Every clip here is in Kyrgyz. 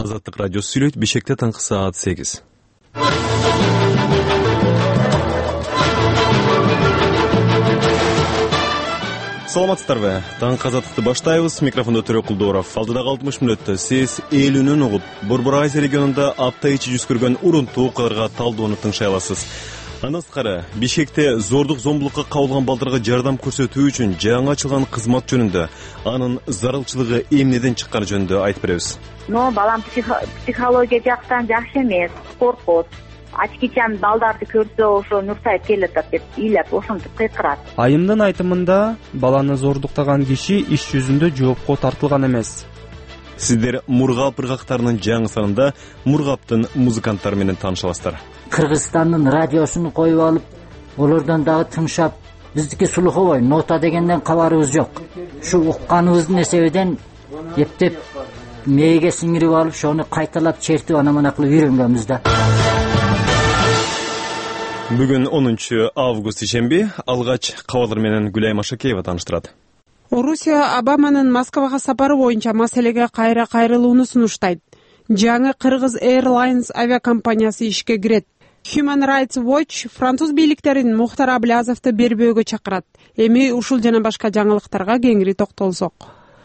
Азаттык радиосу сүйлөйт. Бишкекте таңкы саат 8. Саламатсыздарбы? Таңкы азаттыкты баштайбыз. Микрофондо Төрө Кулдоров. Алдыдагы 60 мүнөттө сиз элүүнүн угуп, Борбор-Азия регионунда апта ичи жүз көргөн урунтуу окуяларга талдоону тыңшай аласыз. Андан тышкары, Бишкекте зордук зомбулукка кабылган балдарга жардам көрсөтүү үчүн жаңы ачылган кызмат жөнүндө, анын зарылчылыгы эмнеден чыкканы жөнүндө айтып беребиз. Балам психология жактан жакшы эмес, коркот. Ачкичан балдарды көрсө ошо нурсайып келатат деп ыйлап, ошентип кыйкырат. Айымдын айтымында баланы зордуктаган киши иш жүзүндө жоопко тартылган эмес. Сиздер Мургап ыргактарынын жаңы санында Мургаптын музыканттары менен таанышасыздар. Кыргызстандын радиосуну коюп алып, олордон дагы тыңшап, биздики слуховой нота дегенден кабарыбыз жок. Ушу укканыбыздын эсебинен эптеп мээге сиңирип алып, шону кайталап чертип анамана кылып үйрөнгөнбүз да. Бүгүн 10 август ишемби, алгач кабарлар менен Гүлайым Ашакеева тааныштырат. Орусия Обаманын Москвага сапары боюнча маселеге кайра кайрылууну сунуштайт. Жаңы Кыргыз Airlines авиакомпаниясы ишке кирет. Human Rights Watch француз бийликтерин Мухтар Аблязовду бербөөгө чакырат. Эми ушул жана башка жаңылыктарга кеңири токтолсок.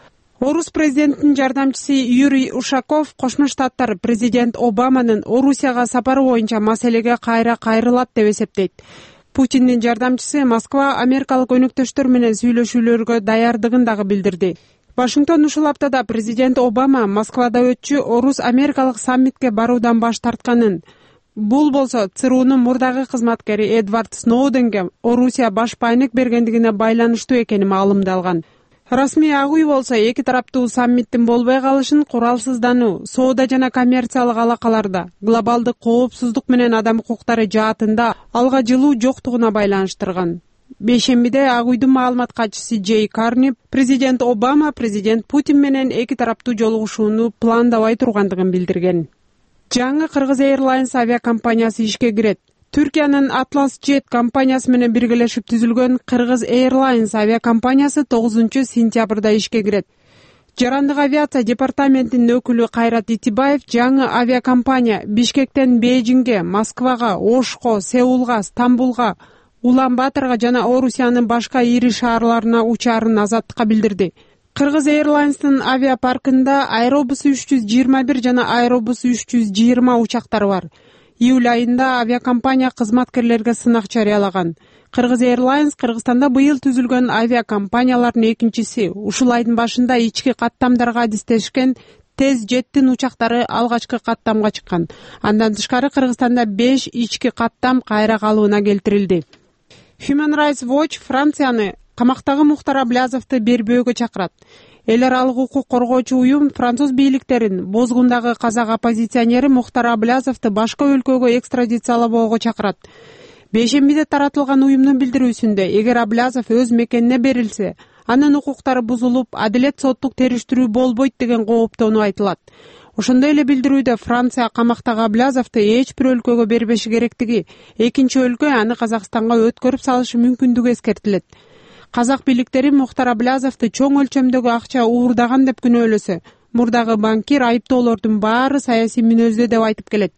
Орус президентинин жардамчысы Юрий Ушаков Кошмо Штаттар президент Обаманын Орусияга сапары боюнча маселеге кайра кайрылат деп эсептейт. Путиндин жардамчысы Москва америкалык өнөктөштөр менен сүйлөшүүлөргө даярдыгын дагы билдирди. Вашингтон ушул аптада президент Обама Москвада өтчү орус-америкалык саммитке баруудан баш тартканын, бул болсо ЦРУнун мурдагы кызматкери Эдвард Сноуденге Орусия баш байнек бергендигине байланыштуу экени маалымдалган. Расмий Ак үй болсо эки тараптуу саммиттин болбой калышын куралсыздануу, соода жана коммерциялык алакаларда, глобалдык коопсуздук менен адам укуктары жаатында алга жылуу жоктугуна байланыштырган. Бейшембиде Ак үйдүн маалымат катчысы Джей Карни президент Обама президент Путин менен эки тараптуу жолугушууну пландабай тургандыгын билдирген. Жаңы Кыргыз Airlines авиакомпаниясы ишке кирет. Түркиянын Atlas Jet компаниясы менен биргелешип түзүлгөн Кыргыз Airlines авиакомпаниясы 9 сентябрда ишке кирет. Жарандык авиация департаментинин өкүлү Кайрат Итибаев жаңы авиакомпания Бишкектен Бейжиңге, Москвага, Ошко, Сеулга, Стамбулга, Улан-Батырга жана Орусиянын башка ири шаарларына учаарын Азаттыкка билдирди. Кыргыз Airlines'тын авиапаркында Аэробус 321 жана Аэробус 320 учактары бар. Июль айында авиакомпания кызматкерлерге сынак жарыялаган. Кыргыз Airlines Кыргызстанда быйыл түзүлгөн авиакомпаниялардын экинчиси. Ушул айдын башында ички каттамдарга адистешкен тез жеттин учактары алгачкы каттамга чыккан. Андан тышкары Кыргызстанда 5 ички каттам кайра калыбына келтирилди. Human Rights Watch Францияны камактагы Мухтар Аблязовду бербөөгө чакырат. Эл аралык укук коргоочу уюм француз бийликтерин бозгундагы казак оппозиционери Мухтар Аблязовду башка өлкөгө экстрадициялоого чакырат. Бейшембиде таратылган уюмдун билдирүүсүндө, эгер Аблязов өз мекенине берилсе, анын укуктары бузулуп, адилет соттук териштирүү болбойт деген кооптонуу айтылат. Ошондой эле билдирүүдө Франция камактагы Аблязовду эч бир өлкөгө бербеши керектиги, экинчи өлкө аны Казакстанга өткөрүп салышы мүмкүндүгү эскертилет. Казак бийликтери Мухтар Аблязовду чоң өлчөмдөгү акча уурдаган деп күнөөлөсө, мурдагы банкир айыптоолордун баары саясий мүнөздө деп айтып келет.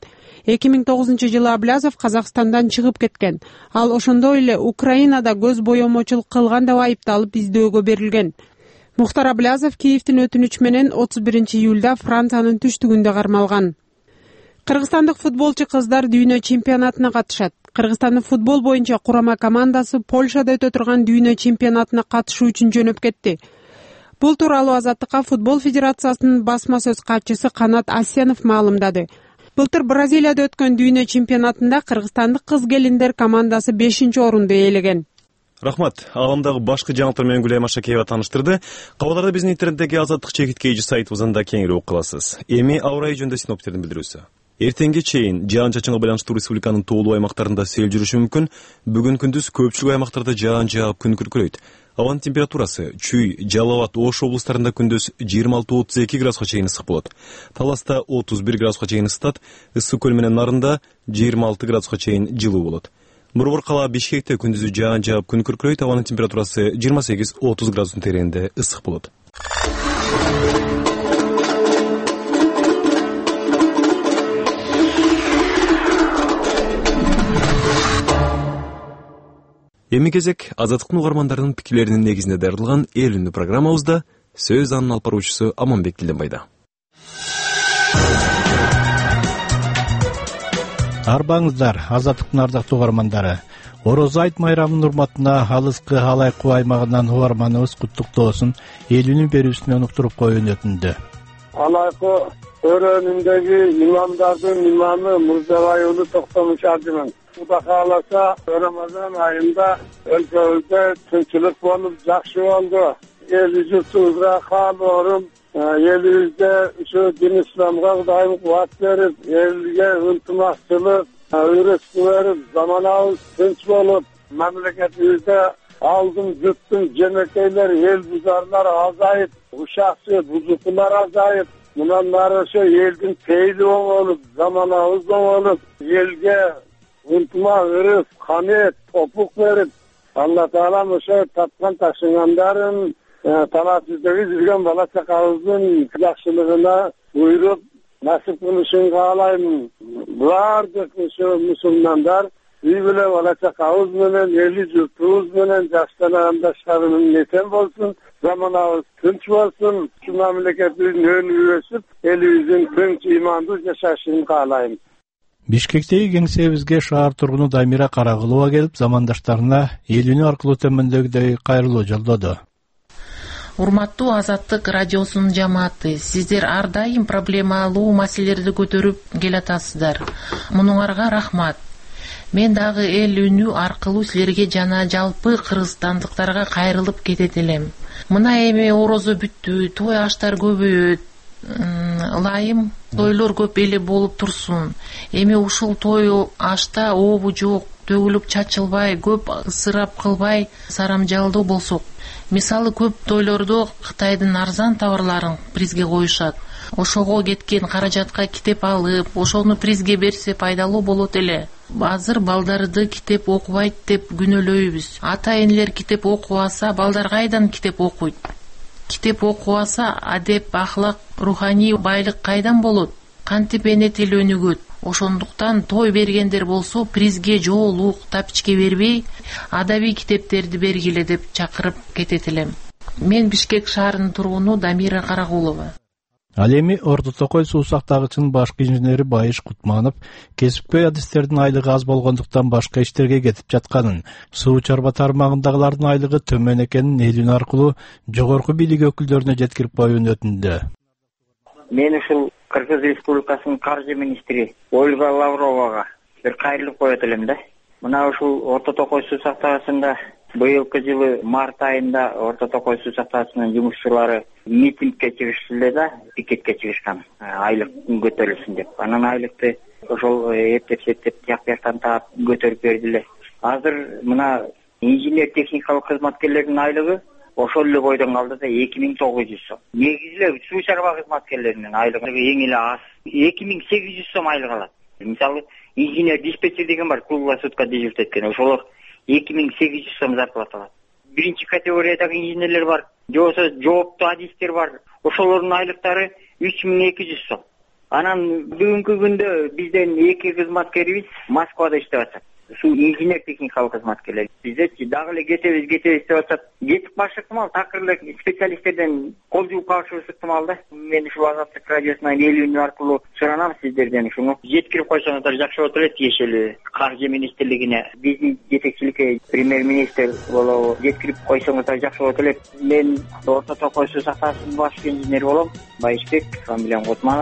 2009-жылы Аблязов Казакстандан чыгып кеткен. Ал ошондой эле Украинада көз боемочулук кылган деп айыпталып издөөгө берилген. Мухтар Аблязов Киевтин өтүнүчү менен 31 июлда Франциянын түштүгүндө кармалган. Кыргызстандык футболчу кыздар дүйнө чемпионатына катышат. Кыргызстандын футбол боюнча курама командасы Польшада өтө турган дүйнө чемпионатына катышуу үчүн жөнөп кетти. Бул тууралуу Азаттыкка футбол федерациясынын басма сөз катчысы Канат Асенов маалымдады. Былтыр Бразилияда өткөн дүйнө чемпионатында кыргызстандык кыз келиндер командасы 5-орунду ээлеген. Рахмат. Аламдагы башкы жаңылыктар менен Гүлайым Ашакеева тааныштырды. Кабарларды биздин интернеттеги Азаттык чекиткейжи сайтыбызында кеңири окуп аласыз. Эми аба ырайы жөнүндө синоптиктердин билдирүүсү. Эртеңге чейин жаан-чачынга байланыштуу республиканын тоолуу аймактарында сел жүрүшү мүмкүн. Бүгүн күндүз көпчүлүк аймактарда жаан жаап күн күркүрөйт. Абанын температурасы Чүй, Жалал абад, Ош облустарында күндүз 26-32 градуска чейин ысык болот. Таласта 31 градуска чейин ысытат, Ысык көл менен Нарында 26 градуска чейин жылуу болот. Борбор кала Бишкекте күндүзү жаан жаап күн күркүрөйт, абанын температурасы 28-30 градустун тереңинде ысык болот. Эми кезек Азаттыктын угармандарынын пикирлеринин негизинде даярдалган эл үнү программабызда сөз анын алып баруучусу Аманбек Тилденбайда. Арбаңыздар, Азаттыктын ардактуу угармандары. Орозо айт майрамынын урматына алыскы Алайкуу аймагынан угарманыбыз куттуктоосун эл үнү берүүсүнөн уктуруп коюун өтүндү. Алайкуу өрөөнүндөгү имамдардын имамы Мурзабай уулу Токтомуш Ажымын. Кудай кааласа, Рамазан айында өлкөбүздө тынччылык болуп, жакшы болду. Эл журтубузга каалоорум, элибизде ушу дин исламга Кудайым кубат берип, элге ынтымакчылык үйрөтүп берип, заманабыз тынч болуп, мамлекетибизде алдын жуттун жемекейлер, эл бузарлар азайып, ушакчы бузукулар азайып, мындан баары ошо элдин пейили оңолуп, заманабыз оңолуп, элге ынтымак, ырыс, камет, топук берип, Алла Таалам ошо тапкан ташыгандарын талашыбызда жүргөн бала чакабыздын жакшылыгына буйруп насип кылышын каалайм. Баардык ошо мусулмандар үй бүлө бала чакабыз менен, эли журтубуз менен, жаштан андашlarımın нетен болсун, заманабыз тынч болсун, ушу мамлекетибиздин өнүгүп өсүп, элибиздин тынч имандуу жашашын каалайм. Бишкектеги кеңсебизге шаар тургуну Дамира Карагулова келип, замандаштарына эл үнү аркылуу төмөндөгүдөй кайрылуу жолдоду. Урматтуу Азаттык радиосунун жамааты, сиздер ар дайым проблемалуу маселелерди көтөрүп келатасыздар. Мунуңарга рахмат. Мен дагы эл үнү аркылуу силерге жана жалпы кыргызстандыктарга кайрылып кетет элем. Мына эми орозо бүттү, той аштар көбөйөт. Ылайым тойлор көп эле болуп турсун. Эми ушул той ашта обу жок, төгүлүп чачылбай, көп ысырап кылбай, сарамжалдуу болсок. Мисалы көп тойлордо Кытайдын арзан товарларын призге коюшат. Ошого кеткен каражатка китеп алып, ошону призге берсе пайдалуу болот эле. Азыр балдарды китеп окубайт деп күнөөлөйбүз. Ата-энелер китеп окубаса, балдар кайдан китеп окуйт? Китеп окубаса, адеп, ахлак, руханий байлык кайдан болот? Кантип эне тил өнүгөт? Ошондуктан той бергендер болсо призге жоолук, тапичке бербей, адабий китептерди бергиле деп чакырып кетет элем. Мен Бишкек шаарынын тургуну Дамира Карагулова. Ал эми Орто Токой суу сактагычынын башкы инженери Байыш Кутманов кесипкөй адистердин айлыгы аз болгондуктан башка иштерге кетип жатканын, суу чарба тармагындагылардын айлыгы төмөн экенин эл үнү аркылуу жогорку бийлик өкүлдөрүнө жеткирип коюун өтүндү. Мен ушул Кыргыз Республикасынын каржы министри Ольга Лавровага бир кайрылып коет элем да. Мына ушул Орто Токой суу сактагычында быйылкы жылы март айында Орто Токой суу сактагычынын жумушчулары митингге чыгышты да, пикетке чыгышкан, айлык көтөрүлсүн деп. Анан айлыкты ошол эптеп тияк бияктан таап көтөрүп бердиле. Азыр мына инженер техникалык кызматкерлердин айлыгы ошол эле бойдон калды да 2900 сом. Негизи эле суу чарба кызматкерлеринин айлыгы эң эле аз 2800 сом айлык алат. Мисалы инженер диспетчер деген бар, круглая сутка дежурить эткен, ошолор 2800 сом зарплата алат. Биринчи категориядагы инженерлер бар, же болбосо жооптуу адистер бар, ошолордун айлыктары 3200 сом. Анан бүгүнкү күндө бизден 2 кызматкерибиз Москвада иштеп атат. Суу инженер техникалык кызматкерлер. Бизде дагы эле кетебиз деп атат. Кетип калыш ыктымал, такыр эле специалисттерден кол жууп калышыбыз ыктымал да. Мен ушул Азаттык радиосунан эл үнү аркылуу суранам сиздерден ушуну жеткирип койсоңуздар жакшы болот эле, тиешелүү каржы министрлигине, биздин жетекчиликке премьер-министр болобу жеткирип койсоңуздар жакшы болот эле. Мен Орто Токой суу сактагычынын башкы инженери болом, Байышбек, фамилиям Кутманов.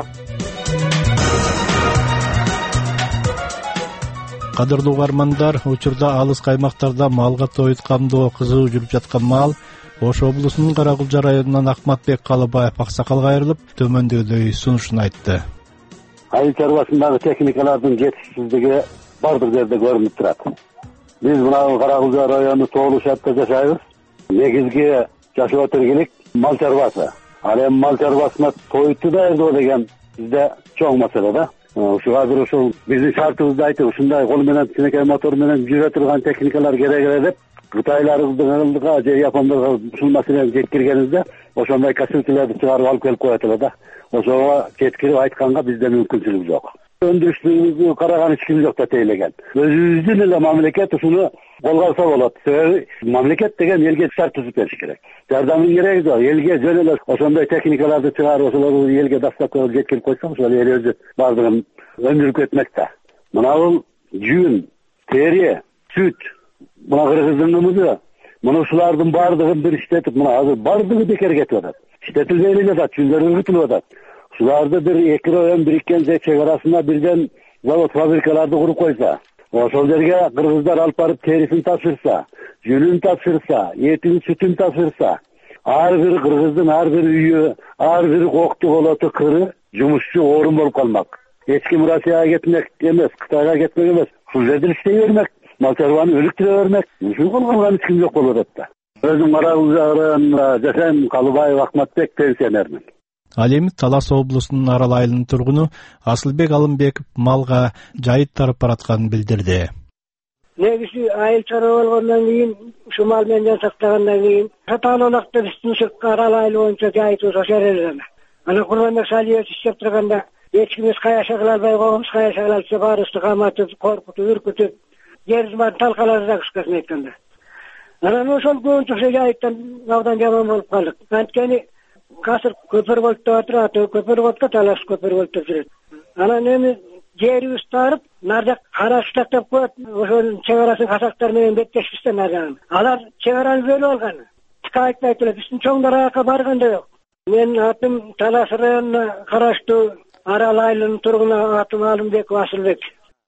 Кадырлуу угармандар, учурда алыс каймактарда малга тоют камдоо кызуу жүрүп жаткан маал Ош облусунун Карагулжа районунан Акматбек Калыбаев аксакалга айрылып, төмөндөгүдөй сунушун айтты. Айыл чарбасындагы техникалардын жетишсиздиги бардык жерде көрүнүп турат. Биз мына Карагулжа району Тоолу шартта жашайбыз. Негизги жашоо тиргелик мал чарбасы. Ал эми мал чарбасына тоюту даярдоо деген бизде чоң маселе да. Ушу азыр ушул биздин шартыбызды айтып, ушундай кол менен кичинекей мотор менен жүрө турган техникалар керек деп Кытайларга же Япондорго ушул маселени жеткиргенибизде ошондой косилкаларды чыгарып алып келип коет эле да. Ошого жеткирип айтканга бизде мүмкүнчүлүк жок. Өндүрүштүгүбүздү караган эч ким жок да тейлеген. Өзүбүздүн эле мамлекет ушуну колго алса болот. Себеби мамлекет деген элге шарт түзүп бериш керек. Жардамдын кереги жок. Элге жөн эле ошондой техникаларды чыгарып, ошолорду элге дастапка жеткирип койсоң, ошол эл өзү бардыгын өндүрүп кетмек да. Мына бул жүн, тери, сүт, мына кыргыздын кымызы, мына ушулардын бардыгын бир иштетип, мына азыр бардыгы бекер кетип атат. Иштетилбей эле жатат, жүндөр үрүтүлүп атат. Ушуларды бир эки район бириккен чек арасына бирден завод фабрикаларды куруп койсо, ошол жерге кыргыздар алып барып терисин тапшырса, жүнүн тапшырса, этин, сүтүн тапшырса, ар бир кыргыздын ар бир үйү, ар бир кокту болоту кыры жумушчу орун болуп калмак. Эч ким Россияга кетмек эмес, Кытайга кетмек эмес. Ушул жерде иштей бермек, мал чарбаны өнүктүрө бермек. Ушул кылган эч ким жок болуп атат да. Өзүм Карагул районунда жашайм, Калыбаев Акматбек, пенсионермин. Ал эми Талас облусунун Арал айылынын тургуну Асылбек Алымбеков малга жайыт таратып баратканын билдирди. Негизи айыл чара болгондон кийин, ушу мал менен жан сактагандан кийин, саталуулукта биздин Арал айылы боюнча жайытыбыз ошол жерде. Ана Курманбек Салиевич иштеп турганда эч ким каяша кыла албай койгонбуз, каяша кылса баарыбызды каматып, коркутуп, үркүтүп, жерибиз баарын талкаладык кыскасын айтканда. Анан ошол боюнча ошо жайыттан абдан жаман болуп калдык. Анткени Касыр көпөр болуп турат, көпөр болуп Талас көпөр болуп жүрөт. Анан эми жерибиз тарып, нарда караш тактап коет, ошонун чек арасын казактар менен беттешпиз да нарда. Алар чек араны бөлүп алган. Тика айтпайт эле, биздин чоңдор аяка барган да жок. Мен атым Талас районуна караштуу Арал айылынын тургуну, атым Алымбеков Асылбек.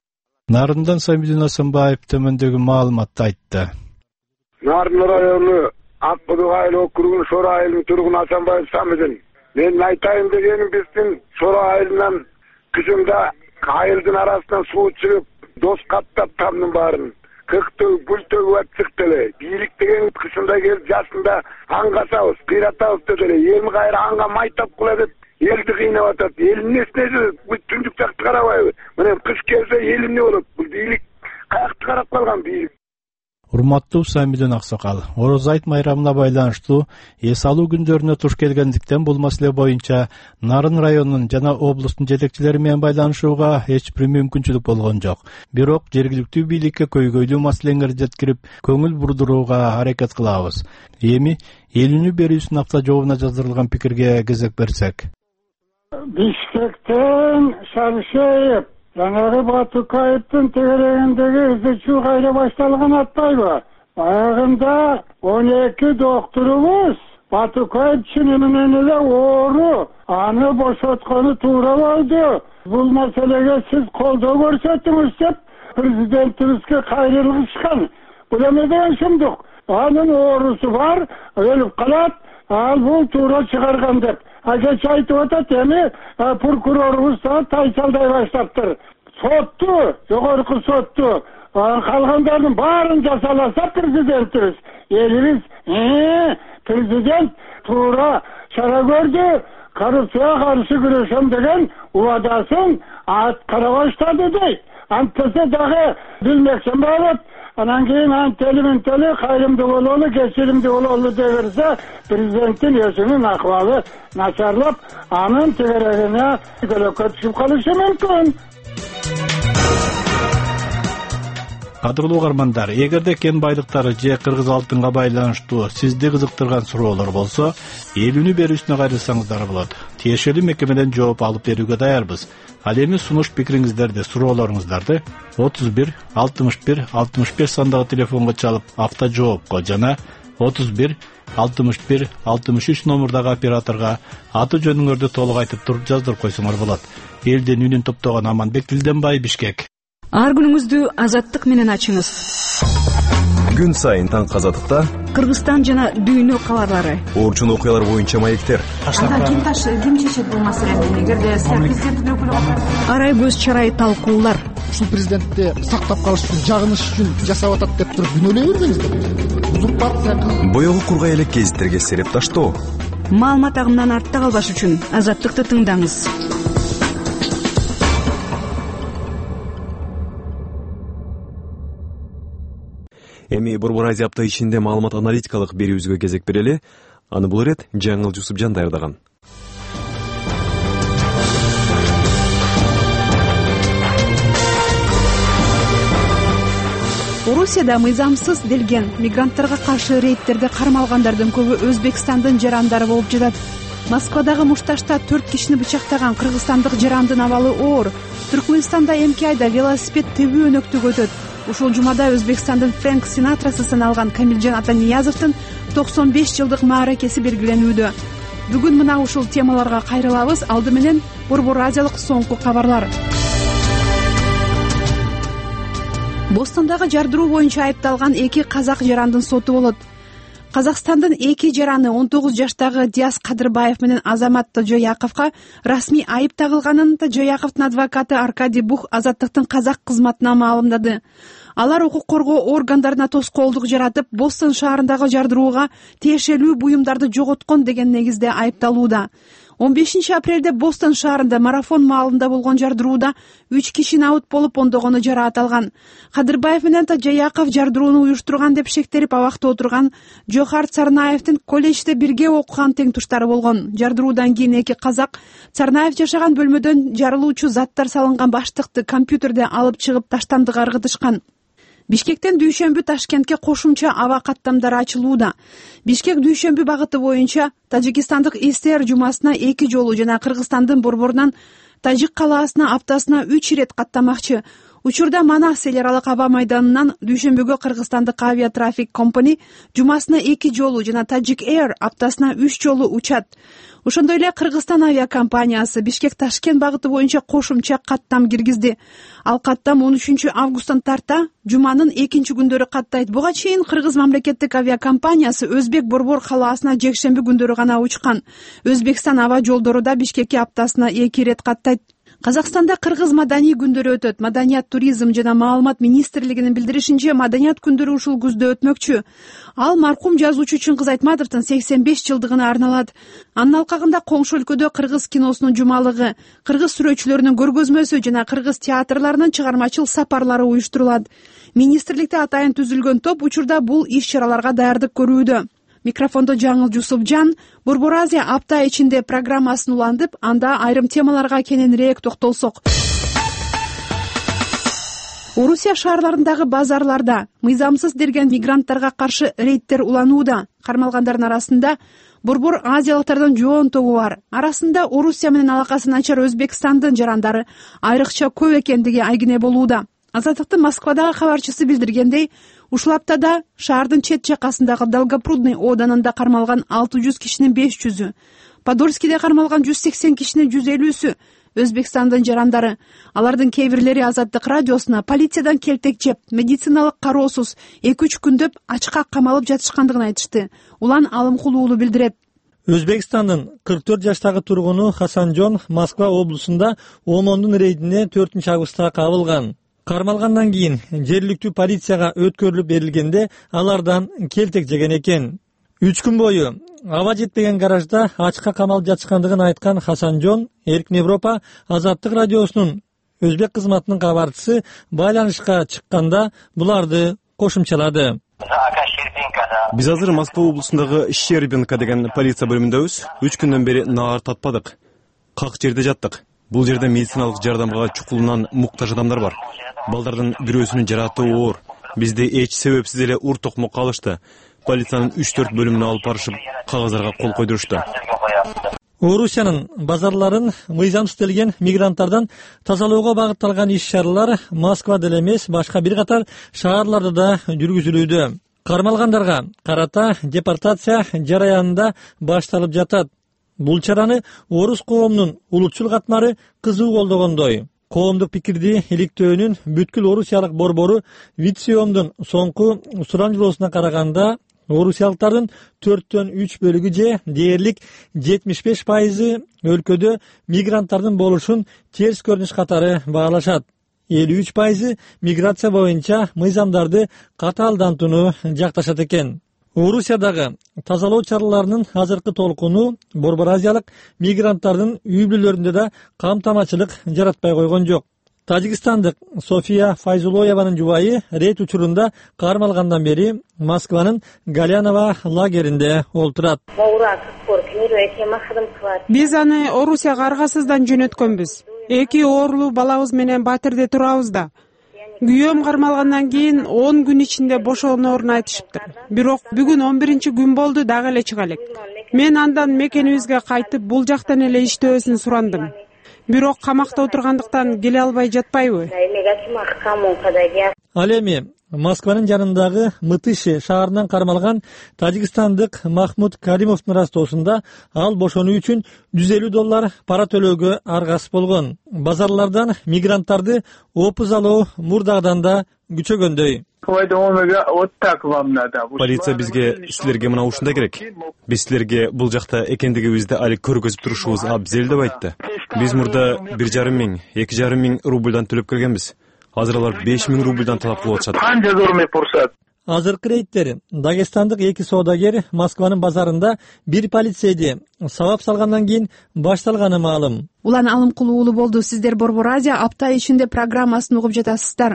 Нарындан Самидин Асанбаев төмөндөгү маалыматты айтты. Нарын району Акбудук айыл округунун Шора айылынын тургуну Асанбаев Самидин. Мен айтайын дегеним, биздин Шора айылынан күзүмдө айылдын арасынан суу чыгып, дос каттап тамдын баарын кыктуу, гүл төгүп атчыкты эле. Бийлик деген кышында келип жасында аңгасабыз, кыйратабыз деп эле, эми кайра анга майтап кыла деп элди кыйнап атат. Элдин эснеси түндүк жакты карабайбы? Мына кыш келсе эл эмне болот? Бул бийлик каякты карап калган бийлик. Урматтуу Самидин Аксакал, Ороз айт майрамына байланыштуу эс алуу күндөрүнө туш келгендиктен бул маселе боюнча Нарын районунун жана облустун жетекчилери менен байланышууга эч бир мүмкүнчүлүк болгон жок. Бирок жергиликтүү бийликке көйгөйлүү маселеңерди жеткирип, көңүл бурдурууга аракет кылабыз. Эми элүүнү берүүсүн автожообуна жаздырылган пикирге кезек берсек. Бишкектен Шаршеев жаңағы Батукаевтың тегерегіндегі іздеу қайда башталған атпайбы? Аяғында 12 докторыбыз Батукаев шынымен эле оору, аны бошоткону туура болду. Бул маселеге сиз колдоо көрсөтүңүз деп президентибизге кайрылышкан. Бул эме деген шумдук. Анын оорусу бар, өлүп калат, ал бул туура чыгарган деп. Кеч айтып атат, эми прокурорубуз тайсалдай баштаптыр. Сотту, жогорку сотту, калгандардын баарын жасаласа президентибиз. Элибиз, президент туура чара көрдү, коррупцияга каршы күрөшөм деген убадасын аткара баштады дейт. Антесе дагы билмексен болот. Анан кийин антели кайрымдуу бололу, кечиримдүү бололу деп берсе, президенттин өзүнүн акыбалы начарлап, анын тегерегине көлөккө түшүп калышы мүмкүн. Кадырлуу угармандар, эгерде кен байлыктары же кыргыз алтынга байланыштуу сизди кызыктырган суроолор болсо, элүүнү берүүсүнө кайрылсаңыздар болот. Тиешелүү мекемеден жооп алып берүүгө даярбыз. Ал эми сунуш пикириңиздерди, суроолоруңуздарды 31 61 65 сандагы телефонго чалып автожоопко жана 31 61 63 номурдагы операторго аты жөнүңөрдү толук айтып туруп жаздырып койсоңор болот. Элдин үнүн топтогон Аманбек Дилденбай, Бишкек. Ар күнүңүздү азаттык менен ачыңыз. Күн сайын таң азаттыкта Кыргызстан жана дүйнө кабарлары. Орчун окуялар боюнча маектер. Ким чечет бул маселени? Эгерде президенттин өкүлү арай көз чарай талкуулар. Ушул президентти сактап калыш үчүн, жагыныш үчүн жасап атат деп туруп күнөөлөй бербеңиздер. Узурпация. Боёгу кургай элек гезиттерге сереп таштоо. Маалымат агымынан артта калбаш үчүн азаттыкты тыңдаңыз. Эми Борбор Азия апта ичинде маалымат аналитикалык берүүбүзгө кезек берели. Аны бул ирет Жаңыл Жусупжан даярдаган. орусияда мыйзамсыз делген мигранттарга каршы рейдтерде кармалгандардын көбү Өзбекстандын жарандары болуп жатат. Москвадагы Мушташта 4 кишини бычактаган кыргызстандык жарандын абалы оор. Түркмөнстанда эмки айда велосипед тебүү өнөктүгү өтөт. Ушул жумада Өзбекстандын Фрэнк Синатрасы саналган Камилжан Атаниязовдун 95 жылдык мааракеси белгиленүүдө. Бүгүн мына ушул темаларга кайрылабыз. Алды менен Борбор Азиялык соңку кабарлар. Бостондагы жардыруу боюнча айыпталган 2 казак жарандын соту болот. Казакстандын 2 жараны 19 жаштагы Диас Кадырбаев менен Азамат Тожояковго расмий айып тагылганын Тожояковдун адвокаты Аркадий Бух Азаттыктын казак кызматына маалымдады. Алар укук коргоо органдарына тоскоолдук жаратып, Бостон шаарындагы жардырууга тиешелүү буюмдарды жоготкон деген негизде айыпталууда. 15 апрелде Бостон шаарында марафон маалында болгон жардырууда 3 киши наут болуп, ондогону жараат алган. Кадырбаев менен Тожояков жардырууну уюштурган деп шектелип абакта отурган Жохар Царнаевдин колледжде бирге окуган теңтуштары болгон. Жардыруудан кийин 2 казак Царнаев жашаган бөлмөдөн жарылуучу заттар салынган баштыкты компьютерде алып чыгып таштандыга ыргытышкан. Бишкектен дүйшөмбү Ташкентке кошумча аба каттамдары ачылууда. Бишкек дүйшөмбү багыты боюнча Тажикстандык ИСР жумасына 2 жолу жана Кыргызстандын Борборунан Тажик калаасына аптасына 3 ирет каттамакчы. Учурда Манас эл аралык аба майданынан дүйшөмбүгө Кыргызстандык авиатрафик компани жумасына 2 жолу жана Tajik Air аптасына 3 жолу учат. Ошондой эле Кыргызстан авиакомпаниясы Бишкек-Ташкент багыты боюнча кошумча каттам киргизди. Ал каттам 13 августтан тарта жуманын 2 күндөрү каттайт. Буга чейин Кыргыз мамлекеттик авиакомпаниясы Өзбек Борбор калаасына жекшемби күндөрү гана учкан. Өзбекстан аба жолдору да Бишкекке аптасына 2 ирет каттайт. Казакстанда Кыргыз маданий күндөрү өтөт. Маданият, туризм жана маалымат министрлигинин билдиришинче, маданият күндөрү ушул күздө өтмөкчү. Ал маркум жазуучу Чыңгыз Айтматовдун 85 жылдыгына арналат. Анын алкагында коңшу өлкөдө кыргыз киносунун жумалыгы, кыргыз сүрөтчүлөрүнүн көргөзмөсү жана кыргыз театрларынын чыгармачыл сапарлары уюштурулат. Министрликте атайын түзүлгөн топ учурда бул иш-чараларга даярдык көрүүдө. Микрофондо Жаңыл Жусупжан, Борбор Азия апта ичинде программасын улантып, анда айрым темаларга кененирээк токтолсок. Орусия шаарларындагы базарларда мыйзамсыз дерген мигранттарга каршы рейдтер уланууда. Кармалгандардын арасында Борбор Азиялыктардын жоон тобу бар. Арасында Орусия менен алакасы начар Өзбекстандын жарандары айрыкча көп экендиги айгине болууда. Азаттыктын Москвадагы кабарчысы билдиргендей, ушул аптада шаардын чет жакасындагы Долгопрудный оданында кармалган 600 кишинин 500-ü, Подольскиде кармалган 180 кишинин 150-сү Өзбекстандын жарандары. Алардын кээ бирлери Азаттык радиосуна полициядан келтек жеп, медициналык кароосуз 2-3 күндөп ачка камалып жатышкандыгын айтышты. Улан Алымкул уулу билдирет. Өзбекстандын 44 жаштагы тургуну Хасанжон Москва облусунда ОМОНдун рейдине 4 августта кабылган. Кармалгандан кийин жергиликтүү полицияга өткөрүлүп берилгенде алардан келтек жеген экен. 3 күн бою аба жетпеген гаражда ачка камалып жатышкандыгын айткан Хасанжон Эркин Европа Азаттык радиосунун өзбек кызматынын кабарчысы байланышка чыкканда буларды кошумчалады. Биз азыр Москва облусундагы Щербинка деген полиция бөлүмүндөбүз. 3 күндөн бери наар татпадык. Как жерде жаттык. Бул жерде медициналык жардамга чукулунан муктаж адамдар бар. Балдардын бирөөсүнүн жарааты оор. Бизди эч себепсиз эле ур токмок алышты. Полициянын 3-4 бөлүмүнө алып барышып, кагаздарга кол койдурушту. Орусиянын базарларын мыйзамсыз келген мигранттардан тазалоого багытталган иш-чаралар Москвада эле эмес, башка бир катар шаарларда да жүргүзүлүүдө. Кармалгандарга карата депортация жараянында башталып жатат. Бул чараны орус коомунун улутчул катмары кызуу колдогондой. Коомдук пикирди иликтөөнүн бүткүл орусиялык борбору Витсиомдун соңку сурамжылоосуна караганда, орусиялыктардын 4/3 бөлүгү же дээрлик 75% өлкөдө мигранттардын болушун терс көрүнүш катары баалашат. 53% миграция боюнча мыйзамдарды катаалдантууну жакташат экен. Орусиядагы тазалоо чараларынын азыркы толкуну Борбор Азиялык мигранттардын үй бүлөлөрүндө да камтамачылык жаратпай койгон жок. Тажикстандык София Файзулоеванын жубайы рейд учурунда кармалгандан бери Москванын Галянова лагеринде олтурат. Биз аны Орусияга аргасыздан жөнөткөнбүз. 2 ooрлуу балабыз менен батирде турабыз да. Күйөөм кармалгандан кийин 10 күн ичинде бошоноорун айтышыптыр. Бирок бүгүн 11-күн болду, дагы эле чыга элек. Мен андан мекенибизге кайтып бул жактан эле иштөөсүн сурандым. Бирок камакта отургандыктан келе албай жатпайбы? Ал эми Москванын жанындагы Мытыши шаарынан кармалган тажикстандык Махмуд Каримовдун растоосунда ал бошонуу үчүн $150 пара төлөөгө аргасыз болгон. Базарлардан мигранттарды опуз алуу мурдагыдан да күчөгөндөй. Полиция бизге силерге мына ушундай керек. Биз силерге бул жакта экендигибизди али көргөзүп турушубуз абзел деп айтты. Биз мурда 1,5 миң, 2,5 миң рубльдан төлөп келгенбиз. Азыр алар 5 миң рубльдан талап кылып атышат. Азыркы рейдтер дагестандык 2 соодагер Москванын базарында бир полицейди сабап салгандан кийин башталганы маалым. Улан алым кылуулуу болду. Сиздер Борбор Азия апта ичинде программасын угуп жатасыздар.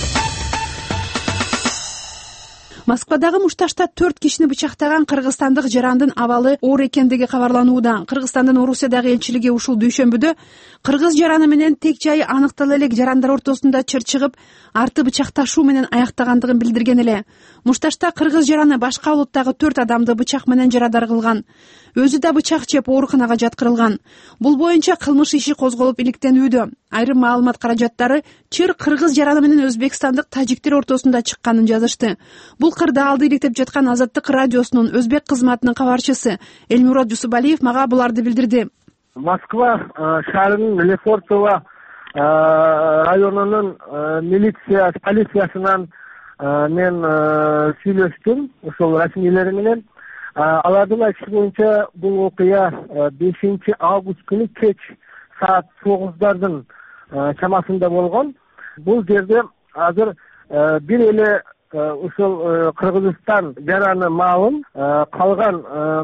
Москвадагы Мушташта 4 кишини бычактаган кыргызстандык жарандын абалы оор экендиги кабарланууда. Кыргызстандын Орусиядагы элчилиги ушул дүйшөмбүдө кыргыз жараны менен тек жайы аныктала элек жарандар ортосунда чыр чыгып, арты бычакташуу менен аяктагандыгын билдирген эле. Мушташта кыргыз жараны башка улуттагы 4 адамды бычак менен жарадар кылган. Өзү да бычак жеп ооруканага жаткырылган. Бул боюнча кылмыш иши козголуп иликтенүүдө. Айрым маалымат каражаттары чыр кыргыз жараны менен өзбекстандык тажиктер ортосунда чыкканын жазышты. Бул кырды алды иликтеп жаткан Азаттык радиосунун өзбек кызматынын кабарчысы Элмурод Жусубалиев мага буларды билдирди. Москва шаарынын Лефортово районунун полициясынан мен сүйлөштүм, ошол расмийлери менен. Алардын айтышы боюнча бул окуя 5 август күнү кеч саат 9дардын чамасында болгон. Бул жерде азыр бир эле ушул Кыргызстан жараны маалым, калган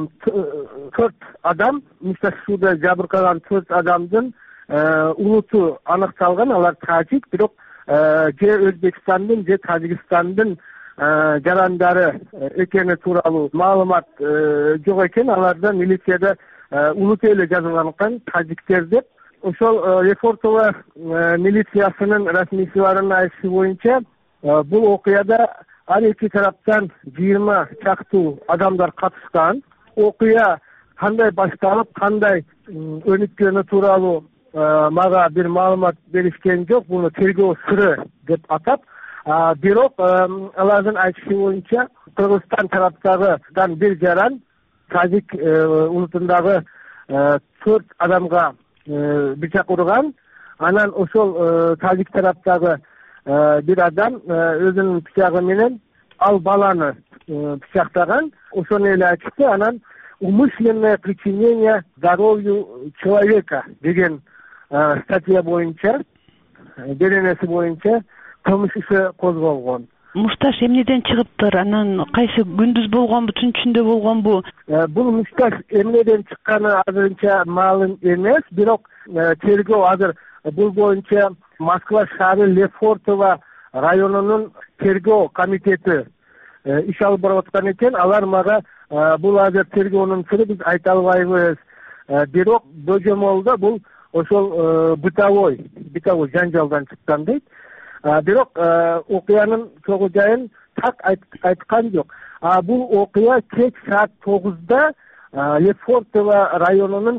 4 адам, мушташууда жабыркаган 4 адамдын улуту аныкталган. Алар тажик, бирок же Өзбекстандын же Тажикстандын жарандары экени тууралуу маалымат жок экен. Аларда милицияда улуту эле жазылган тажиктер деп. Ошол Лефортово милициясынын расмийчиларынын айтышы боюнча бул окуяда ар эки тараптан 20 чактуу адамдар катышкан. Окуя кандай башталып, кандай өнүккөнү тууралуу мага бир маалымат беришкен жок. Буну тергөө сыры деп атап. Бирок алардын айтышы боюнча Кыргызстан тараптагыдан бир жаран тажик улутундагы 4 адамга бычак урган. Анан ошол тажик тараптагы бир адам өзүнүн бычагы менен ал баланы бычактаган. Ошону эле айтышты. Анан умышленное причинение здоровью человека деген статья боюнча, беренеси боюнча кылмыш иши козголгон. Мушташ эмнеден чыгыптыр? Анан кайсы күндүз болгонбу, түн ичинде болгонбу? Бул мушташ эмнеден чыкканы азырынча маалым эмес, бирок тергөө азыр бул боюнча Москва шаары Лефортово районунун тергөө комитети иш алып барып аткан экен. Алар мага бул азыр тергөөнүн сыры биз айта албайбыз. Бирок божомолдо бул ошол бытовой жанжалдан чыккан дейт. Бирок окуянын чогуу жайын так айткан жок. Бул окуя кеч саат 9да Лефортово районунун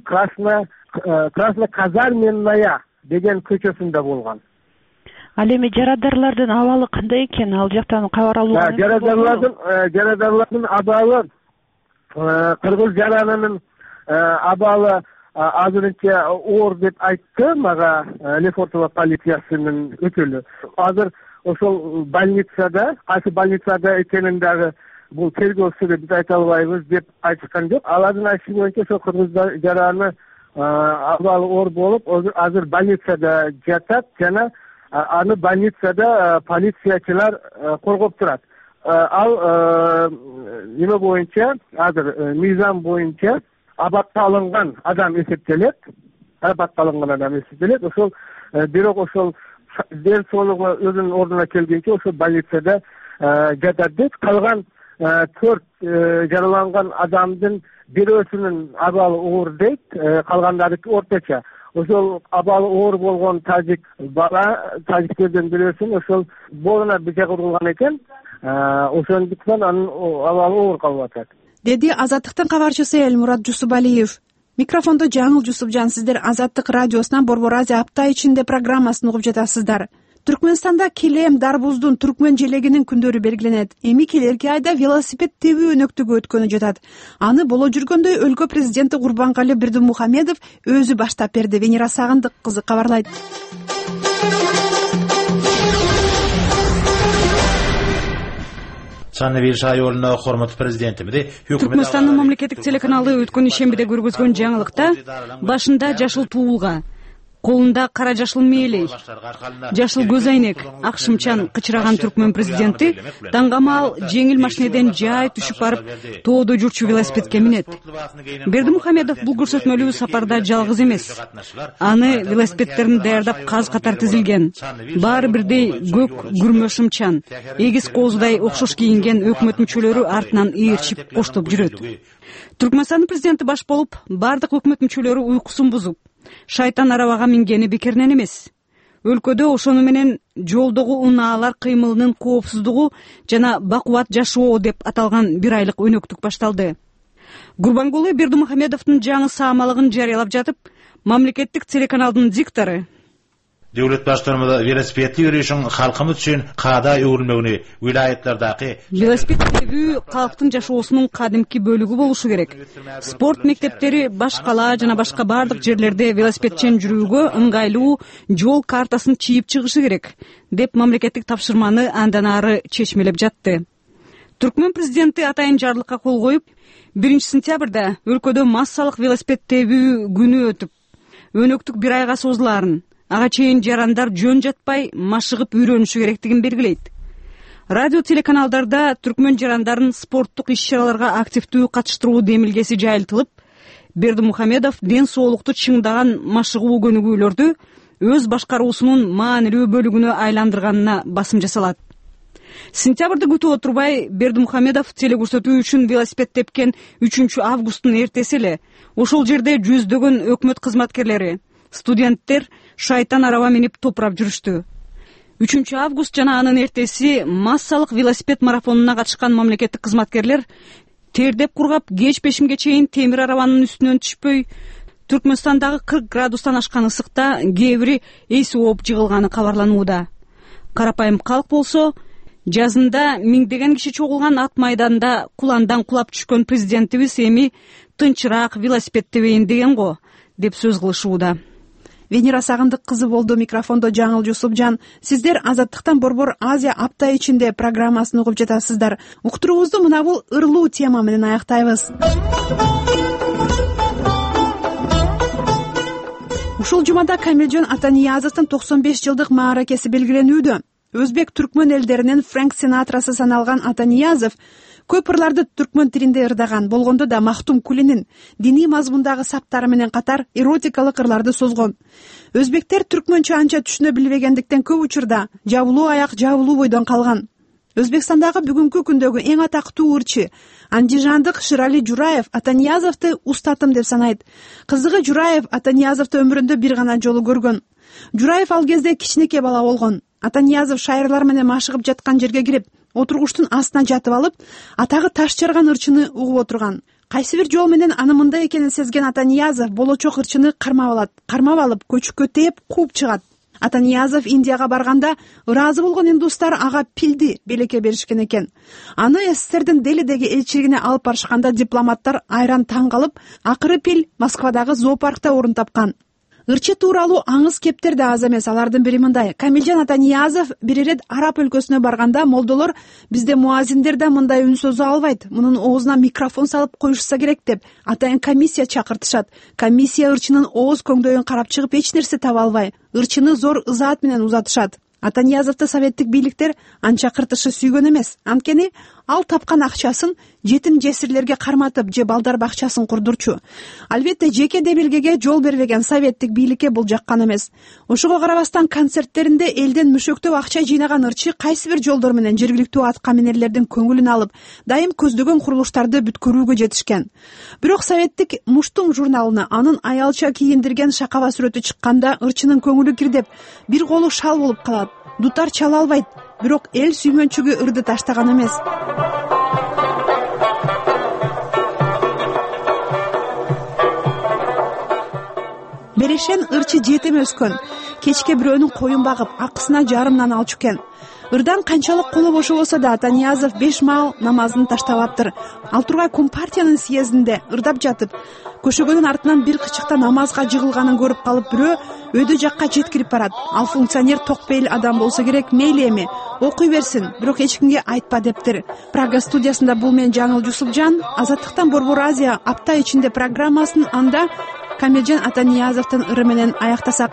Красноказарменная деген көчөсүндө болгон. Ал эми жарандарлардын абалы кандай экен? Ал жактан кабар алууга жарандарлардын абалы, кыргыз жаранынын абалы азырынча оор деп айтты мага Лефортово полициясынын өкүлү. Азыр ошол больницада, кайсы больницада экенин дагы бул тергөө сыры биз айта албайбыз деп айтышкан жок. Алардын айтышы боюнча ошол кыргыз жараны абалы оор болуп, азыр больницада жатат жана аны больницада полициячылар коргоп турат. Ал неме боюнча, азыр мыйзам боюнча абатка алынган адам эсептелет. Ошол бирок ошол ден соолугу өзүнүн ордуна келгенче ошол больницада жатат дейт. Калган 4 жараланган адамдын бирөөсүнүн абалы оор дейт, калгандарыки орточо. ошол абалы оор болгон тажиктерден бирөөсүн ошол боруна бике курулган экен. Ошондуктан анын абалы оор калып атат, деди Азаттыктын кабарчысы Элмурат Жусупалиев. Микрофондо Жаңыл Жусупжан. Сиздер Азаттык радиосунан Борбор Азия апта ичинде программасын угуп жатасыздар. Түркмөнстанда килем дарбуздун түркмөн желегинин күндөрү белгиленет. Эми келерки айда велосипед тебүү өнөктүгү өткөнү жатат. Аны боло жүргөндөй өлкө президенти Курбанкали Бердимухамедов өзү баштап берди. Венера Сагындык кызы кабарлайт. Түркмөнстандын мамлекеттик телеканалы өткөн ишембиде көргөзгөн жаңылыкта башында жашыл туулга, колунда кара жашыл мээлей, жашыл көз айнек, ак шымчан кычыраган түркмөн президенти таңгамал жеңил машинеден жай түшүп барып тоодо жүрчү велосипедке минет. Бердимухамедов бул көрсөтмөлүү сапарда жалгыз эмес. Аны велосипедтерин даярдап каз катар тизилген, баары бирдей көк күрмө шымчан, эгиз коозудай окшош кийинген өкмөт мүчөлөрү артынан ээрчип коштоп жүрөт. Түркмөнстандын президенти баш болуп, бардык өкмөт мүчөлөрү уйкусун бузуп, шайтан арабага мингени бекеринен эмес. Өлкөдө ошону менен жолдогу унаалар кыймылынын коопсуздугу жана бакубат жашоо деп аталган бир айлык өнөктүк башталды. Гурбангулы Бердимухамедовдун жаңы саамалыгын жарыялап жатып, мамлекеттик телеканалдын диктору Devlet başkanımızda velosipedli yürüyüşün halkımız için kada öğrenmegini vilayetlerdeki велосипед тебүү калктын жашоосунун кадимки бөлүгү болушу керек. Спорт мектептери баш кала жана башка бардык жерлерде велосипедчен жүрүүгө ыңгайлуу жол картасын чийип чыгышы керек, деп мамлекеттик тапшырманы андан ары чечмелеп жатты. Түркмөн президенти атайын жарлыкка кол коюп, 1-сентябрда өлкөдө массалык велосипед тебүү күнү өтүп, өнөктүк бир айга созулаарын, ага чейин жарандар жөн жатпай машыгып үйрөнүшү керектигин белгилейт. Радио телеканалдарда түркмөн жарандарын спорттук иш-чараларга активдүү катыштыруу демилгеси жайылтылып, Бердимухамедов ден соолукту чыңдаган машыгуу көнүгүүлөрдү өз башкаруусунун маанилүү бөлүгүнө айландырганына басым жасалат. Сентябрда күтүп отурбай Бердимухамедов телекөрсөтүү үчүн велосипед тепкен 3 августтун эртеси эле ошол жерде жүздөгөн өкмөт кызматкерлери, студенттер шайтан араба минип топурап жүрүштү. 3 август жана анын эртеси массалык велосипед марафонуна катышкан мамлекеттик кызматкерлер тердеп кургап кеч пешимге чейин темир арабанын үстүнөн түшпөй, Түркмөнстандагы 40 градустан ашкан ысыкта кээ бири эси ооп жыгылганы кабарланууда. Карапайым калк болсо, жазында миңдеген киши чогулган ат майданда куландан кулап түшкөн президентибиз эми тынчыраак велосипед тебейин деген го, деп сөз кылышууда. Венера Сагындык кызы болду. Микрофондо Жаңыл Жусупжан. Сиздер Азаттыктан Борбор Азия апта ичинде программасын угуп жатасыздар. Уктуруубузду мына бул ырлуу тема менен аяктайбыз. Ушул жумада Камилжан Атаниязовдун 95 жылдык мааракеси белгиленүүдө. Өзбек түркмөн элдеринин Фрэнк Синатрасы саналган Атаниязов көп ырларды түркмөн тилинде ырдаган, болгондо да Махтум Кулинин диний мазмундагы саптары менен катар эротикалык ырларды созгон. Өзбектер түркмөнчө анча түшүнө билбегендиктен көп учурда жабылуу аяк жабылуу бойдон калган. Өзбекстандагы бүгүнкү күндөгү эң атактуу ырчы андижандык Ширали Жураев Атаниязовду устатым деп санайт. Кызыгы Жураев Атаниязовду өмүрүндө бир гана жолу көргөн. Жураев ал кезде кичинекей бала болгон. Атаниязов шайырлар менен машыгып жаткан жерге кирип, отургучтун астына жатып алып, атагы таш жарган ырчыны угуп отурган. Кайсы бир жол менен анын мындай экенин сезген Атаниязов болочок ырчыны кармап алат. Кармап алып, көчүккө тээп кууп чыгат. Атаниязов Индияга барганда ыраазы болгон индустар ага пилди белекке беришкен экен. Аны СССРдин Делидеги элчилигине алып барышканда дипломаттар айран таң калып, акыры пил Москвадагы зоопаркта орун тапкан. Ырчы тууралуу аңыз кептер да аз эмес. Алардын бири мындай: Камилжан Атаниязов бир ирет араб өлкөсүнө барганда молдолор бизде муазиндер да мындай үн сөзү албайт, мунун оозуна микрофон салып коюшса керек деп атайын комиссия чакыртышат. Комиссия ырчынын ооз көңдөйүн карап чыгып эч нерсе таба албай, ырчыны зор ызаат менен узатышат. Атаниязовду советтик бийликтер анча кыртышы сүйгөн эмес. Анткени ал тапкан акчасын жетим жесирлерге карматып же балдар бакчасын курдурчу. Албетте жеке дебилгеге жол бербеген советтик бийликке бул жаккан эмес. Ошого карабастан концерттеринде элден мүшөктөп акча жыйнаган ырчы кайсы бир жолдор менен жергиликтүү аткаминерлердин көңүлүн алып, дайым көздөгөн курулуштарды бүткөрүүгө жетишкен. Бирок советтик Муштум журналына анын аялча кийиндирген шакаба сүрөтү чыкканда ырчынын көңүлү кирдеп, бир колу шал болуп калат. Дутар чала албайт, бирок эл сүймөнчүгү ырды таштаган эмес. Берешен ырчы жетим өскөн. Кечке бирөөнүн коюн багып, акысына жарымдан алчу экен. Ырдан канчалык колу бошо болсо да Атаниязов 5 маал намазын таштабаптыр. Ал тургай компартиянын съездинде ырдап жатып, көшөгөнүн артынан бир кычыкта намазга жыгылганын көрүп калып, бирөө өйдө жакка жеткирип барат. Ал функционер токпейил адам болсо керек, мейли эми, окуй берсин, бирок эч кимге айтпа дептир. Прага студиясында бул мен Жаңыл Жусупжан, Азаттыктан Борбор Азия апта ичинде программасын анда Камилжан Атаниязовдун ыры менен аяктасак.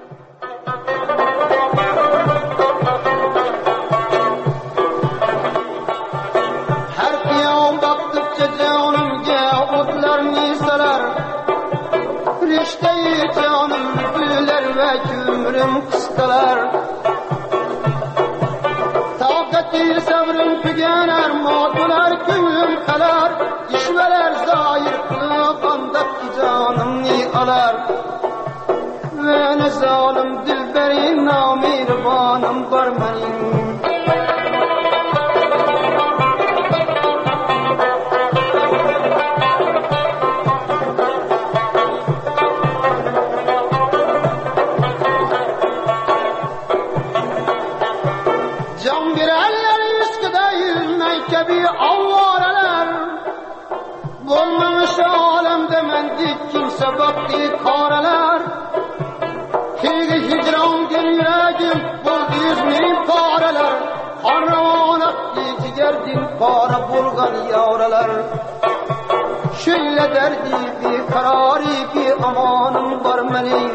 Taqati sabrim tügener, mağdular gönlüm kalar, işveler zayıflı kandaktı canımni alar. Ve ne zalim dilberin namirvanım var benim. Olmamış alemde mendik kimse baktı karalar. Kirgi hicran gel yüreğim buldu yüzmeyin paralar. Arravan attı cigerdin para bulgan yavralar. Şöyle derdi bir kararı bir amanım var benim.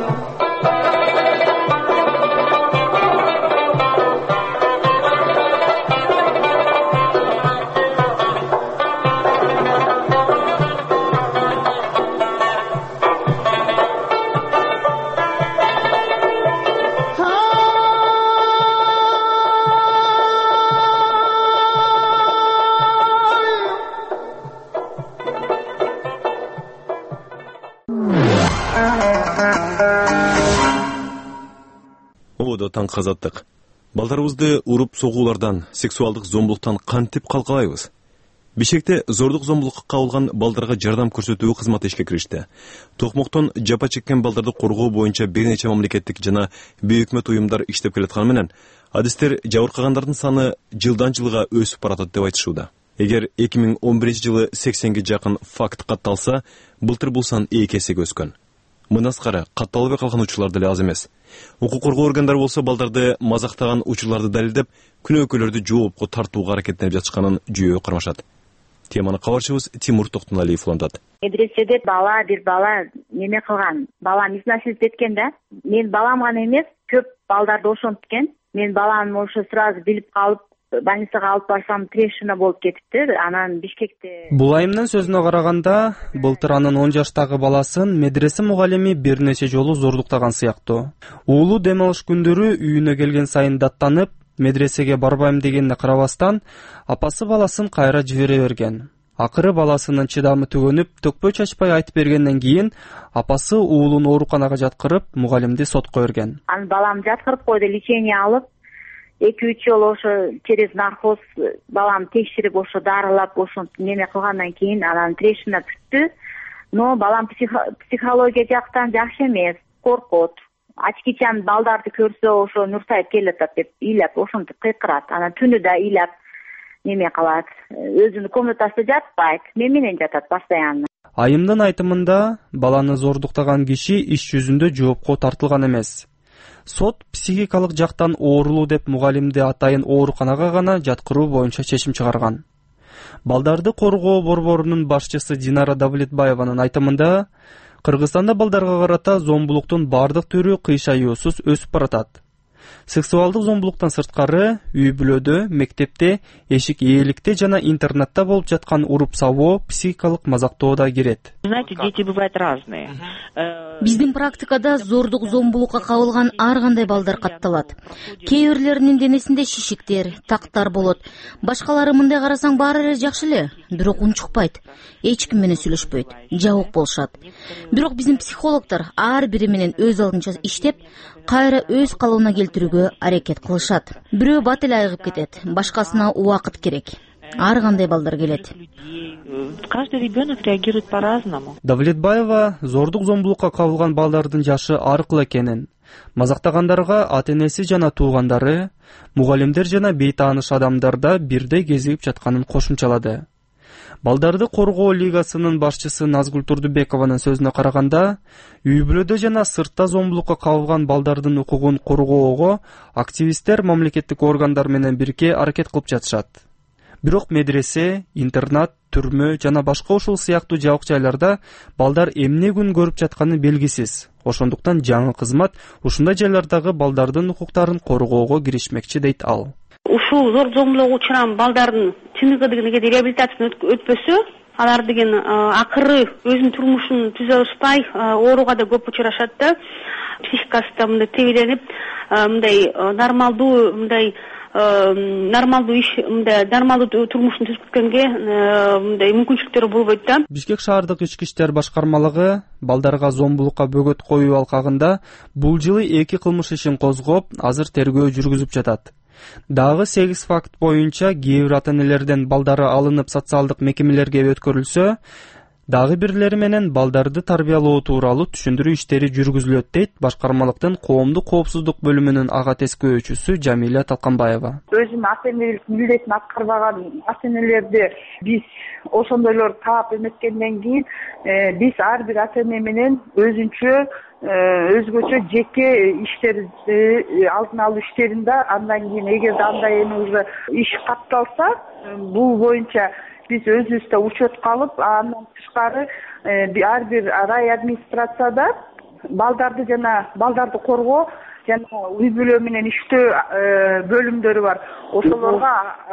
Таң казаттык. Балдарыбызды уруп согуулардан, сексуалдык зомбулуктан кантип калкалайбыз? Бишкекте зордук зомбулукка кабылган балдарга жардам көрсөтүү кызматы ишке киришти. Токмоктон жапа чеккен балдарды коргоо боюнча бир нече мамлекеттик жана бейөкмөт уюмдар иштеп келатканы менен, адистер жабыркагандардын саны жылдан жылга өсүп баратат деп айтышууда. Эгер 2011-жылы 80ге жакын факт катталса, былтыр бул сан 2 эсеге өскөн. Мынасқары катталбай калган учурлар деле аз эмес. Укук коргоо органдары болсо балдарды мазактаган учурларды далилдеп, күнөөкөлөрдү жоопко тартууга аракеттенип жатышканын жүйө кармашат. Теманы кабарчыбыз Тимур Токтоналиев улантат. Медреседе бир бала неме кылган, балам изнасилдеп кеткен да. Мен балам гана эмес, көп балдарды ошенткен. Мен балам ошо сразу билип калып, больницага алып барсам трещина болуп кетипти. Анан Бишкекте. Бул айымдын сөзүнө караганда, былтыр анын 10 жаштагы баласын медресе мугалими бир нече жолу зордуктаган сыяктуу. Уулу дем алыш күндөрү үйүнө келген сайын даттанып, медресеге барбайм дегенине карабастан, апасы баласын кайра жибере берген. Акыры баласынын чыдамы түгөнүп, төкпөй чачпай айтып бергенден кийин, апасы уулун ооруканага жаткырып, мугалимди сотко берген. Анын балам жаткырып койду, лечение алып, 2-3 жол ошо через наркоз балам текширип, ошо дарылап, ошентип неме кылгандан кийин анан трещина бүттү. Но балам психология жактан жакшы эмес, коркот. Ачкичан балдарды көрсө ошо нурсайып келатат деп ыйлап, ошентип кыйкырат. Анан түнү да ыйлап неме кылат. Өзүнүн комнатасында жатпайт, мен менен жатат постоянно. Айымдын айтымында, баланы зордуктаган киши иш жүзүндө жоопко тартылган эмес. Сот психикалык жактан оорулуу деп мугалимди атайын ооруканага гана жаткыруу боюнча чечим чыгарган. Балдарды коргоо борборунун башчысы Динара Давлетбаеванын айтымында, Кыргызстанда балдарга карата зомбулуктун бардык түрү кыйшаюусуз өсүп баратат. Сексуалдык зомбулуктан сырткары үй бүлөдө, мектепте, эшик ээликте жана интернатта болуп жаткан уруп сабоо, психикалык мазактоо да кирет. Знаете, дети бывают разные. Биздин практикада зордук зомбулукка кабылган ар кандай балдар катталат. Кээ бирлеринин денесинде шишиктер, тактар болот. Башкалары мындай карасаң баары эле жакшы эле, бирок унчукпайт. Эч ким менен сүйлөшпөйт, жабык болушат. Бирок биздин психологдор ар бири менен өз алдынча иштеп, кайра өз калыбына келтирүүгө аракет кылышат. Бирөө бат эле айыгып кетет, башкасына убакыт керек. Ар кандай балдар келет. Каждый ребенок реагирует по-разному. Давлетбаева зордук зомбулукка кабылган балдардын жашы ар кыл экенин, мазактагандарга ата-энеси жана туугандары, мугалимдер жана бейтааныш адамдар да бирдей кезигип жатканын кошумчалады. Балдарды коргоо лигасынын башчысы Назгүл Турдубекованын сөзүнө караганда, үй бүлөдө жана сыртта зомбулукка кабылган балдардын укугун коргоого активисттер мамлекеттик органдар менен бирге аракет кылып жатышат. Бирок медресе, интернат, түрмө жана башка ушул сыяктуу жабык жайларда балдар эмне күн көрүп жатканы белгисиз. Ошондуктан жаңы кызмат ушундай жайлардагы балдардын укуктарын коргоого киришмекчи дейт ал. Ушул зор зомбулукка учураган балдардын чындыгы дегенде реабилитациядан өтпөсө, алар деген акыры өзүнүн турмушун түзө алышпай, ооруга да көп учурашат да. Психикасы да мындай тебеленип, мындай нормалдуу турмушун түзүп кеткенге мындай мүмкүнчүлүктөрү болбойт да. Бишкек шаардык ички иштер башкармалыгы балдарга зомбулукка бөгөт коюу алкагында бул жылы 2 кылмыш ишин козгоп, азыр тергөө жүргүзүп жатат. Дагы 8 факт боюнча кээ бир ата-энелерден балдары алынып социалдык мекемелерге өткөрүлсө, дагы бирлери менен балдарды тарбиялоо тууралуу түшүндүрүү иштери жүргүзүлөт дейт башкармалыктын коомдук коопсуздук бөлүмүнүн ага тескөөчүсү Жамиля Талканбаева. Өзүнүн ата-энелик милдетин аткарбаган ата-энелерди биз ошондойлор таап эметкенден кийин биз ар бир ата-эне менен өзгөчө жеке иштерди алдын алуу иштеринде, андан кийин эгерде андай эми уже иш катталса, бул боюнча биз өзүбүздө учетка алып, андан тышкары ар бир рай администрацияда балдарды коргоо жана үй бүлө менен иштөө бөлүмдөрү бар. Ошолорго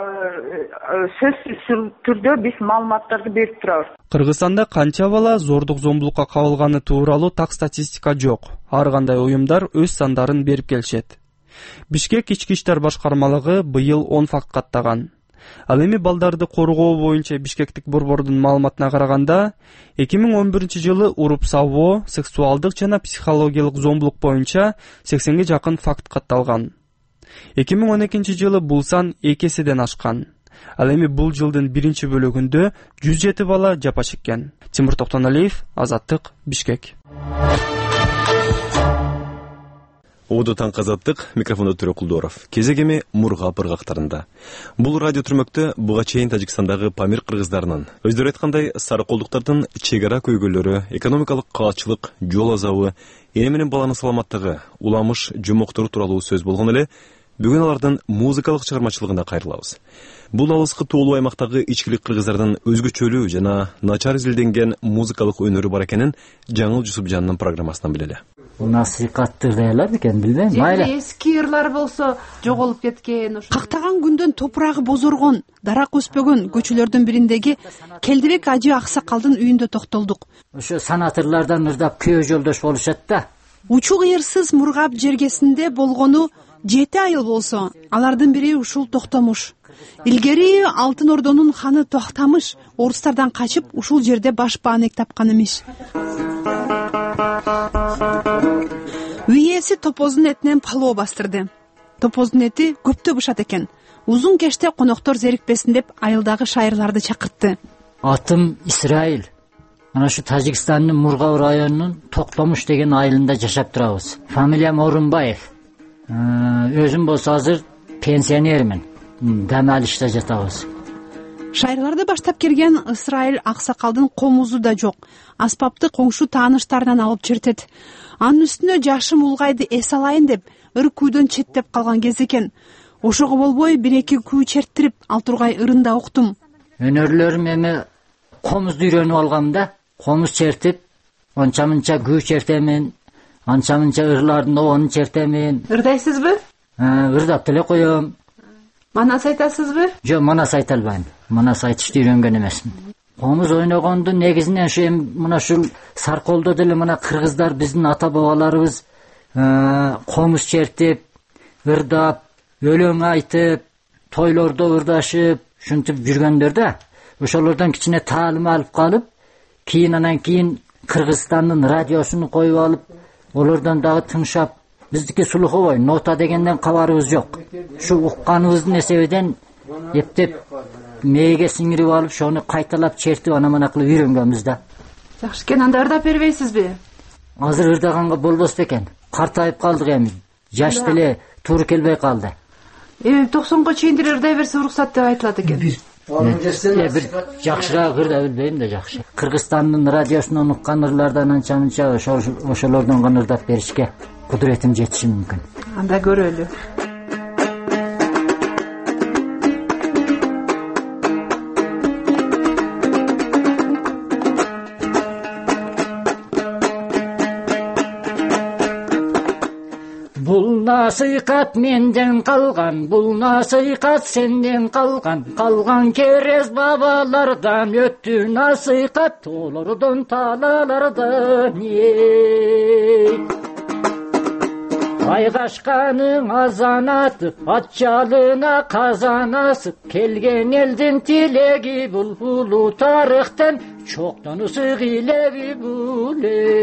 сөзсүз түрдө биз маалыматтарды берип турабыз. Кыргызстанда канча бала зордук зомбулукка кабылганы тууралуу так статистика жок. Ар кандай уюмдар өз сандарын берип келишет. Бишкек ички иштер башкармалыгы быйыл 10 факт каттаган. Ал эми балдарды коргоо боюнча Бишкектик борбордун маалыматына караганда, 2011 жылы уруп сабоо, сексуалдык жана психологиялык зомбулук боюнча 80ге жакын факт катталган. 2012 жылы бул сан 2 эседен ашкан. Ал эми бул жылдын 1 бөлүгүндө 107 бала жапа чеккен. Тимур Токтоналиев, Азаттык, Бишкек. Оду таң казаттык, микрофондо Төрө Кулдоров. Кезегеми Мурга пыргактарында. Бул радио түрмөктө буга чейин Тажикстандагы Памир кыргыздарынын, өздөрү айткандай, сары колдуктардын чек ара көйгөйлөрү, экономикалык каатчылык, жол азабы, эне менен баланын саламаттыгы, уламыш, жомоктору тууралуу сөз болгон эле, бүгүн алардын музыкалык чыгармачылыгына кайрылабыз. Бул алыскы тоолуу аймактагы ичкилик кыргыздардын өзгөчөлүү жана начар изилденген музыкалык өнөрү бар экенин Жаңыл Жусупжандын программасынан билели. Насыйкаттырлар экен, билбейм. Майра эски ырлар болсо жоголуп кеткен. Кактаган күндөн топурагы бозоргон, дарак өспөгөн көчөлөрдүн бириндеги Келдибек ажы аксакалдын үйүндө токтолдук. Ошо санатырлардан ырдап күйөө жолдош болушат да. Учу кыйырсыз Мургап жергесинде болгону 7 айыл болсо, алардын бири ушул Токтомуш. Илгери Алтын Ордонун ханы Токтамыш орустардан качып ушул жерде баш баанек тапкан эмес. Үй ээси топоздун этинен палоо бастырды. Топоздун эти көптө бышат экен. Узун кечте коноктор зерикпесин деп айылдагы шайырларды чакыртты. Атым Исраил. Ana şu Tajikistan'ın Murgav rayonunun Toktомуш деген айылында жашап турабыз. Фамилиям Орунбаев. Өзүм болсо азыр пенсионермин. Дем алышта жатабыз. Шайырларды баштап келген Исраил аксакалдын комузу да жок. Аспапты коңшу тааныштарынан алып чертет. Анын үстүнө жашым улгайды эс алайын деп ыр күйдөн четтеп калган кез экен. Ошого болбой 1-2 күй черттирип ал тургай ырында уктум. Өнөрлөрүм эми комузду үйрөнүп алгам да. Komuz çertip, onça-munça gü çertemin, onça-munça ırlardın onu çertemin. Irdaysız mı? ырдап деле коем. Манас айтасызбы? Жок, манас айта албайм. Манас айтышты үйрөнгөн эмесмин. Комуз ойногонду негизинен ошо мына ушул Сарколдо деле мына кыргыздар биздин ата бабаларыбыз комуз чертип, ырдап, өлөң айтып, тойлордо ырдашып, ушинтип жүргөндөр да. Ошолордон кичине таалим алып калып, анан кийин Кыргызстандын радиосун коюп алып, олордон дагы тыңшап, биздики Сулуховой, нота дегенден кабарыбыз жок. Ушу укканыбыздын эсебинен эптеп мээге сиңирип алып, ошону кайталап чертип ана-мына кылып үйрөнгөнбүз да. Жакшы экен, анда ырдап бербейсизби? Азыр ырдаганга болбос экен. Картайып калдык эми. Жаш деле туура келбей калды. 90га чейин ырдай берсе уруксат деп айтылат экен. Бир жакшыраак ырда билбейм да жакшы. Кыргызстандын радиосунан уккан ырлардан анча-мынча ошолордон гана ырдап беришке кудуретим жетиши мүмкүн. Анда көрөлү. Бул насыйкат менден калган, бул насыйкат сенден калган. Калган керез бабалардан өттү насыйкат, олордон талалардан. Айгашканың азанаты, атчалына казанасы, келген элдин тилеги бул улуу тарыхтан, чоктон ысык илеби бул.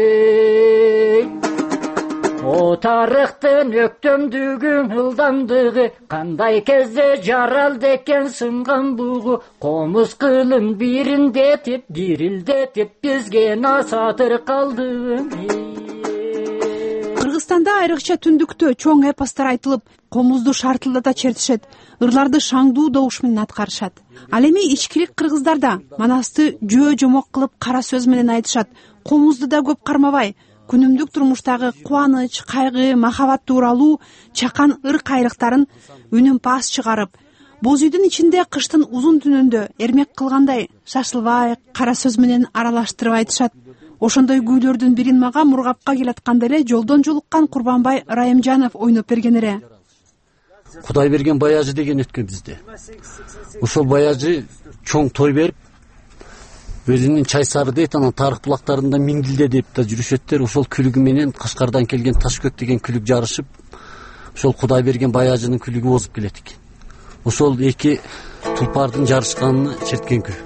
О тарыхтын өктөмдүгүн ылдамдыгы, кандай кезде жаралды экен сынган бугу, комуз кылын бириндетип, дирилдетип, бизге насатыр калды. Кыргызстанда айрыкча түндүктө чоң эпостор айтылып, комузду шартылдата чертишет, ырларды шаңдуу добуш менен аткарышат. Ал эми ичкилик кыргыздарда манасты жөө жомок кылып кара сөз менен айтышат. Комузду да көп кармабай, күнүмдүк турмуштагы кубаныч, кайгы, махабат тууралуу чакан ыр кайрыктарын үнүмпаз чыгарып, боз үйдүн ичинде кыштын узун түнүндө эрмек кылгандай шашылбай кара сөз менен аралаштырып айтышат. Ошондой күүлөрдүн бирин мага Мургапка келатканда эле жолдон жолуккан Курбанбай Райымжанов ойноп берген эле. Кудай берген баяжы деген өткөн бизде. Ошол баяжы чоң той берип, өзүнүн чай сары дейт, анан тарых булактарында миңдилде деп да жүрүшөттөр. Ошол күлүгү менен Кашкардан келген Ташкөк деген күлүк жарышып, ошол Кудай берген баяжынын күлүгү озуп келет экен. Ошол эки тулпардын жарышканын черткен кү.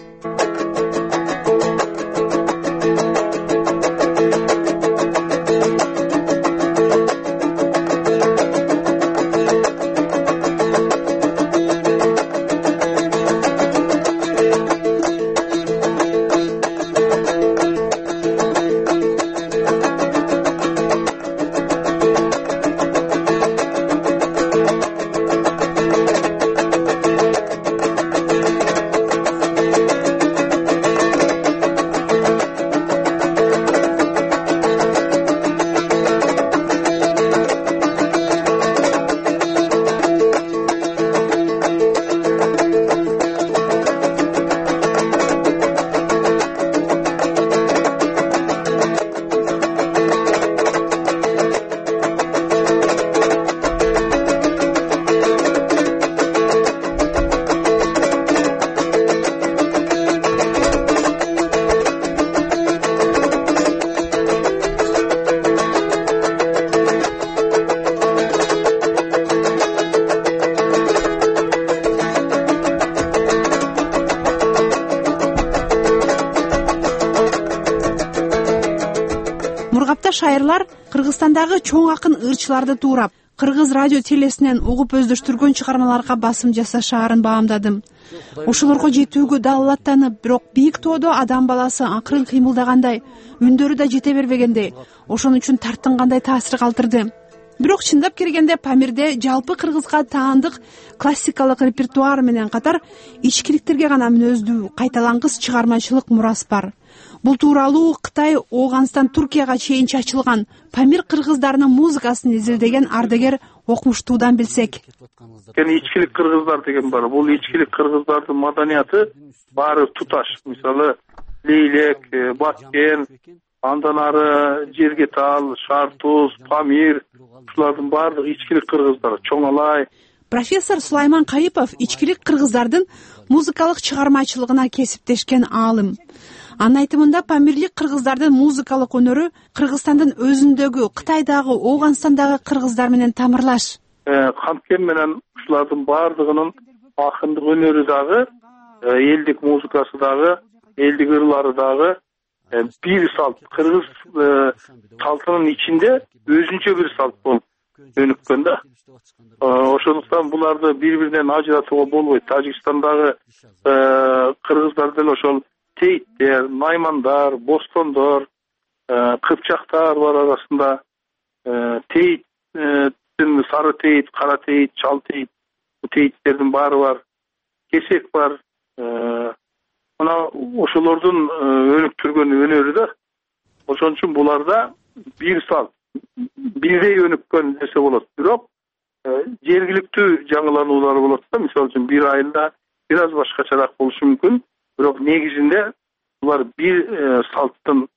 Шайырлар Кыргызстандагы чоң акын ырчыларды туурап, кыргыз радио телесинен угуп өздөштүргөн чыгармаларга басым жасашаарын баамдадым. Ошолорго жетүүгө далалаттанып, бирок бийик тоодо адам баласы акырын кыймылдагандай, үндөрү да жете бербегендей, ошон үчүн тартынгандай таасир калтырды. Бирок чындап келгенде Памирде жалпы кыргызга таандык классикалык репертуар менен катар ичкиликтерге гана мүнөздүү кайталангыс чыгармачылык мурас бар. Бул тууралуу Кытай, Ооганстан, Туркияга чейин чачылган Памир кыргыздарынын музыкасын изилдеген ардагер Окмуштуудан билсек. Ичкилик кыргыздар деген бар. Бул ичкилик кыргыздардын маданияты баары туташ. Мисалы Лейлек, Баткен, андан ары Жергетал, Шартуз, Памир, ушулардын баардыгы ичкилик кыргыздар. Чоңалай. Профессор Сулайман Кайыпов ичкилик кыргыздардын музыкалык чыгармачылыгына кесиптешкен аалым. Анын айтымында памирлик кыргыздардын музыкалык өнөрү Кыргызстандын өзүндөгү, Кытайдагы, Ооганстандагы кыргыздар менен тамырлаш. Канткен менен ушулардын баардыгынын акындык өнөрү дагы, элдик музыкасы дагы, элдик ырлары дагы бир салт. Кыргыз салтынын ичинде өзүнчө бир салт болуп өнүккөн да. Ошондуктан буларды бири-биринен ажыратууга болбойт. Тажикстандагы кыргыздар деле ошол тейиттер, наймандар, бостондор, кыпчактар бар арасында. Тейит, сары тейит, кара тейит, чал тейит, бул тейиттердин баары бар. Кесек бар. Мына ошолордун өнүктүргөн өнөрү да. Ошон үчүн буларда бир салт, бирдей өнүккөн нерсе болот. Бирок жергиликтүү жаңылануулар болот да. Мисалы үчүн бир айында бир аз башкачараак болушу мүмкүн. Бирок негизинде булар бир салттын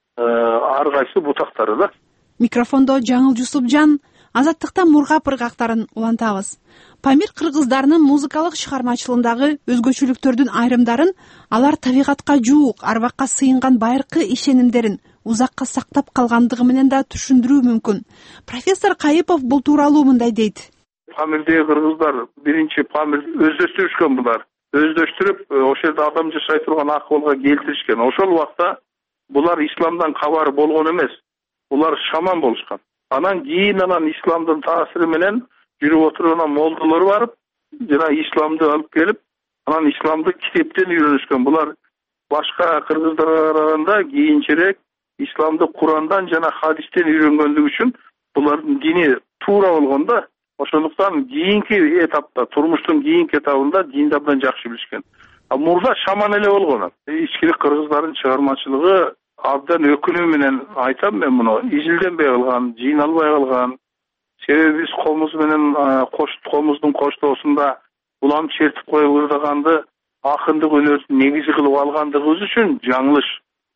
ар кайсы бутактары да. Микрофондо Жаңыл Жусупжан, Азаттыктан Мургап ыргактарын улантабыз. Памир кыргыздарынын музыкалык чыгармачылыгындагы өзгөчөлүктөрдүн айрымдарын алар табигатка жуук, арбакка сыйынган байыркы ишенимдерин узакка сактап калгандыгы менен да түшүндүрүү мүмкүн. Профессор Кайыпов бул тууралуу мындай дейт. Памирдеги кыргыздар биринчи Памир өздөштүрүшкөн булар. Өздөштүрүп, ошол жерде адам жашай турган акыбалга келтиришкен. Ошол убакта булар исламдан кабары болгон эмес. Булар шаман болушкан. Анан кийин исламдын таасири менен жүрүп отурган молдолор барып, жана исламды алып келип, анан исламды китептен үйрөнүшкөн. Булар башка кыргыздарга караганда кийинчерээк исламды Курандан жана хадистен үйрөнгөндүгү үчүн булардын дини туура болгон да. Ошондуктан кийинки этапта, турмуштун кийинки этабында динди абдан жакшы билишкен. Мурда шаман эле болгон. Ичкилик кыргыздардын чыгармачылыгы абдан өкүнүү менен айтам мен муну, изилденбей калган, жыйналбай калган. Себеби биз комуз менен комуздун коштоосунда улам чертип коюп ырдаганды акындык өнөрдүн негизи кылып алгандыгыбыз үчүн жаңылыш.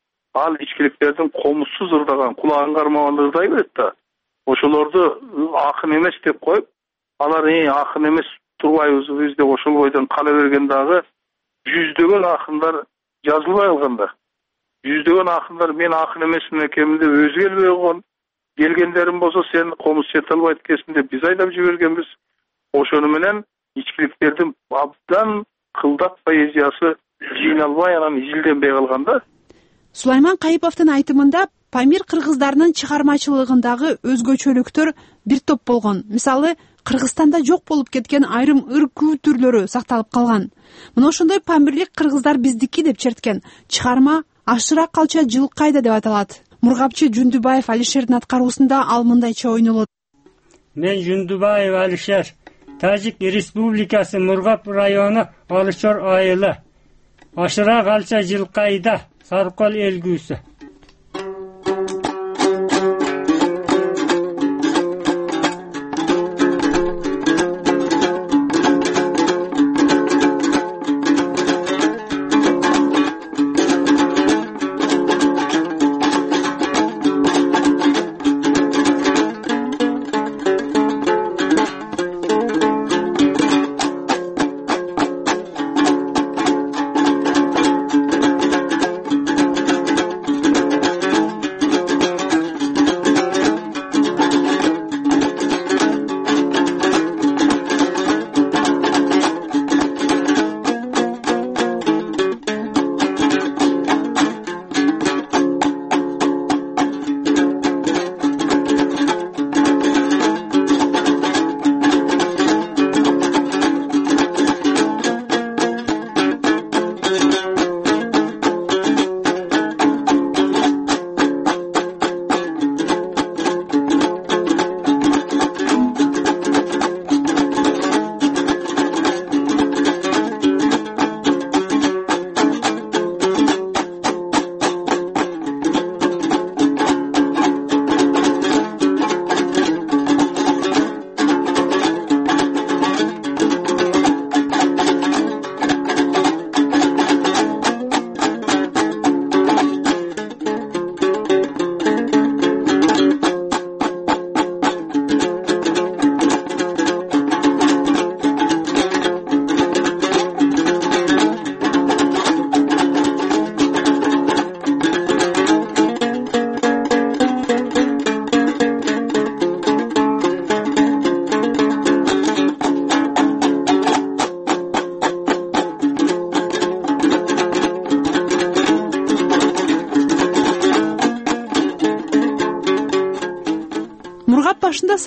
Ал ичкиликтердин комузсуз ырдаган, кулагын кармаган ырдай берет да. Ошолорду акын эмес деп коюп, алар акын эмес турбайбыз биз деп ошол бойдон кала берген дагы жүздөгөн акындар жазылбай калганда. Жүздөгөн акындар мен акын эмесмин экенмин деп өзү келбей койгон. Келгендерин болсо сен комуз чете албайт экенсиң деп биз айдап жибергенбиз. Ошону менен ичкиликтердин абдан кылдат поэзиясы жыйналбай анан изилденбей калганда. Сулайман Кайыповдун айтымында Памир кыргыздарынын чыгармачылыгындагы өзгөчөлүктөр бир топ болгон. Мисалы, Кыргызстанда жок болуп кеткен айрым ыр-күү түрлөрү сакталып калган. Мына ошондой памирлик кыргыздар биздики деп черткен чыгарма Ашыра калча жылкайда деп аталат. Мургапчы Жүндүбаев Алишердин аткаруусунда ал мындайча ойнолот. Мен Жүндүбаев Алишер, Тажик Республикасы Мургап району Алышор айылы. Ашыра калча жылкайда Саркол элгүүсү.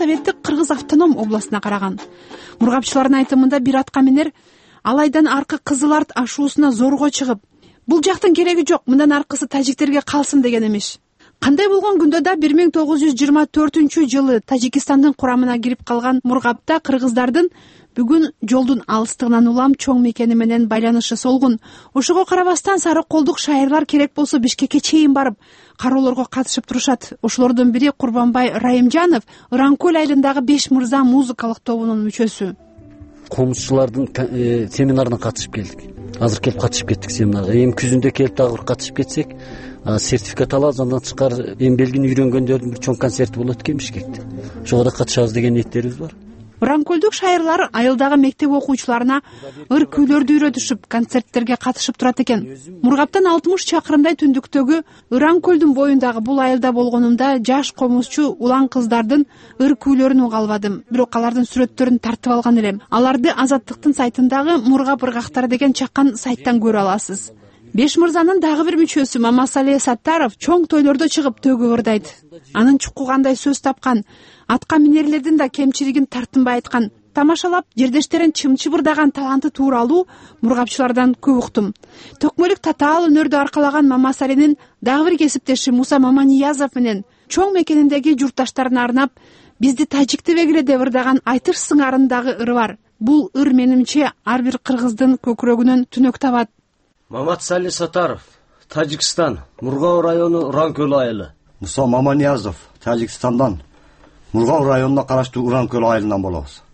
советтик Кыргыз автоном областына караган. Мургапчылардын айтымында бир атка минер ал айдан аркы Кызыл Арт ашуусуна зорго чыгып, бул жактын кереги жок, мындан аркысы тажиктерге калсын деген эмиш. Кандай болгон күндө да 1924-жылы Тажикстандын курамына кирип калган Мургапта кыргыздардын бүгүн жолдун алыстыгынан улам чоң мекени менен байланышы солгун. Ошого карабастан сары колдук шайырлар керек болсо Бишкекке чейин барып, кароолорго катышып турушат. Ошолордун бири Курбанбай Райымжанов, Ыран-Көл айылындагы 5 мырза музыкалык тобунун мүчөсү. Комузчулардын семинарына катышып келдик. Азыр келип катышып кеттик семинарга. Эми күзүндө келип дагы бир катышып кетсек, сертификат алабыз, андан тышкары эми белгини үйрөнгөндөрдүн бир чоң концерти болот экен Бишкекте. Ошого да катышабыз деген ниеттерибиз бар. Ыран-Көлдүк шайырлар айылдагы мектеп окуучуларына ыр күйлөрдү үйрөтүшүп, концерттерге катышып турат экен. Мургаптан 60 чакырымдай түндүктөгү Ыран-Көлдүн боюндагы бул айылда болгонумда жаш комузчу улан кыздардын ыр күйлөрүн уга албадым. Бирок алардын сүрөттөрүн тартып алган элем. Аларды Азаттыктын сайтындагы Мургап ыргактары деген чакан сайттан көрө аласыз. 5 мырзанын дагы бир мүчөсү Мамасали Саттаров чоң тойлордо чыгып төгүп ырдайт. Анын чукку кандай сөз тапкан, атка минерлердин да кемчилигин тартынбай айткан, тамашалап жердештерин чымчып ырдаган таланты тууралуу мургапчылардан көп уктум. Токмолик татаал өнөрдү аркалаган Мамасалинин дагы бир кесиптеши Муса Маманиязов менен чоң мекениндеги журтташтарына арнап бизди тажиктебегиле деп ырдаган айтыш сыңарындагы ыры бар. Бул ыр менимче ар бир кыргыздын көкүрөгүнөн түнөк табат. Маматсали Сатаров, Тажикстан, Мургау району Ыран-Көл айылы. Муса Маманиязов, Тажикстандан, Мургау районуна караштуу Ыран-Көл айылынан болобуз.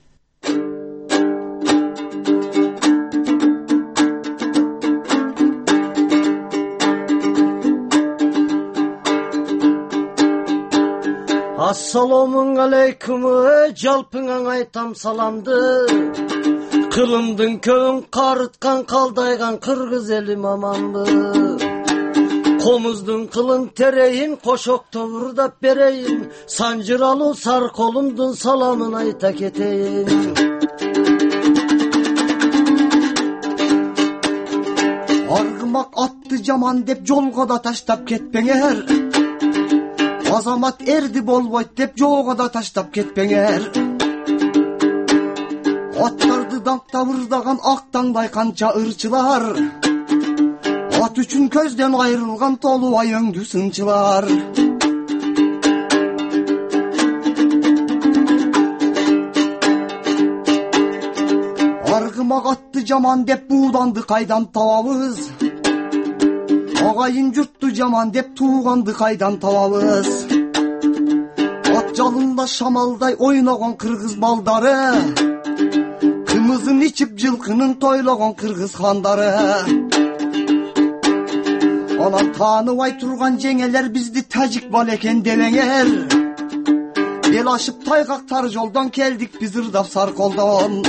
Ассаламун алейкум, жалпыңа айтам саламды. Кылымдын көң карыткан калдайган кыргыз эли мамамды. Комуздун кылын терейин кошокто урдап берейин, санжыралуу сар колумдун саламын айта кетейин. Аргымак атты жаман деп жолго да таштап кетпеңер. Азамат эрди болбойт деп жолго да таштап кетпеңер. Аттарды даңктап ырдаган ак таңдай канча ырчылар. Ат үчүн көздөн айрылган толубай өңдүү сынчылар. Аргымак атты жаман деп бууданды кайдан табабыз? Агайын журтту жаман деп тууганды кайдан табабыз? Ат жалында шамалдай ойногон кыргыз балдары, кымызын ичип жылкынын тойлогон кыргыз хандары. Анан тааныбай турган жеңелер бизди тажик бал экен демеңер. Бел ашып тайгактар жолдон келдик биз ырдап сарколдон.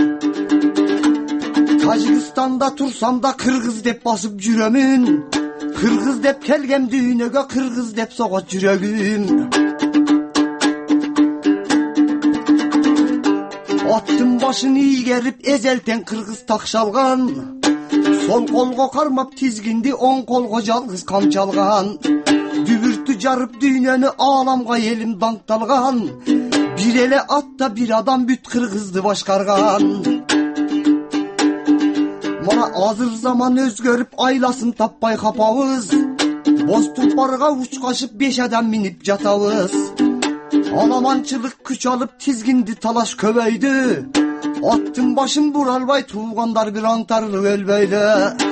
Тажикстанда турсам да кыргыз деп басып жүрөмүн. Кыргыз деп келгем дүйнөгө, кыргыз деп согот жүрөгүм. Аттын башын ийгерип эзелтен кыргыз такшалган. Сол колго кармап тизгинди, оң колго жалгыз камчалган. Дүбүртү жарып дүйнөнү ааламга элим даңкталган. Бир эле атта бир адам бүт кыргызды башкарган. Мана азыр заман өзгөрүп айласын таппай капабыз. Боз тулпарга учкашып 5 адам минип жатабыз. Аламанчылык күч алып тизгинди талаш көбөйдү. Аттын башын буралбай туугандар бир аңтарылып өлбөйдү.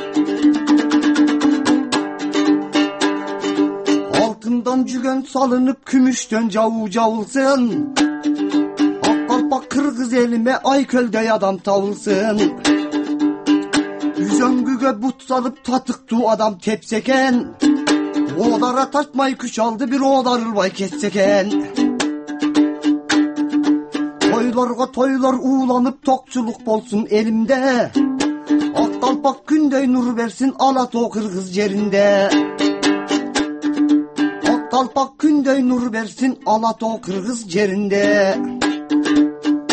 Алтындан жүгөн салынып күмүштөн жабуу жабылсын. Ак калпак кыргыз элиме айкөлдөй адам табылсын. Үзөңгүгө бут салып татыктуу адам тепсе экен. Одара тартмай күч алды, бир одарылбай кетсе экен. Тойлорго тойлор ууланып токчулук болсун элимде. Ак калпак күндөй нур берсин ала тоо кыргыз жеринде. Ак калпак күндөй нур берсин ала тоо кыргыз жеринде.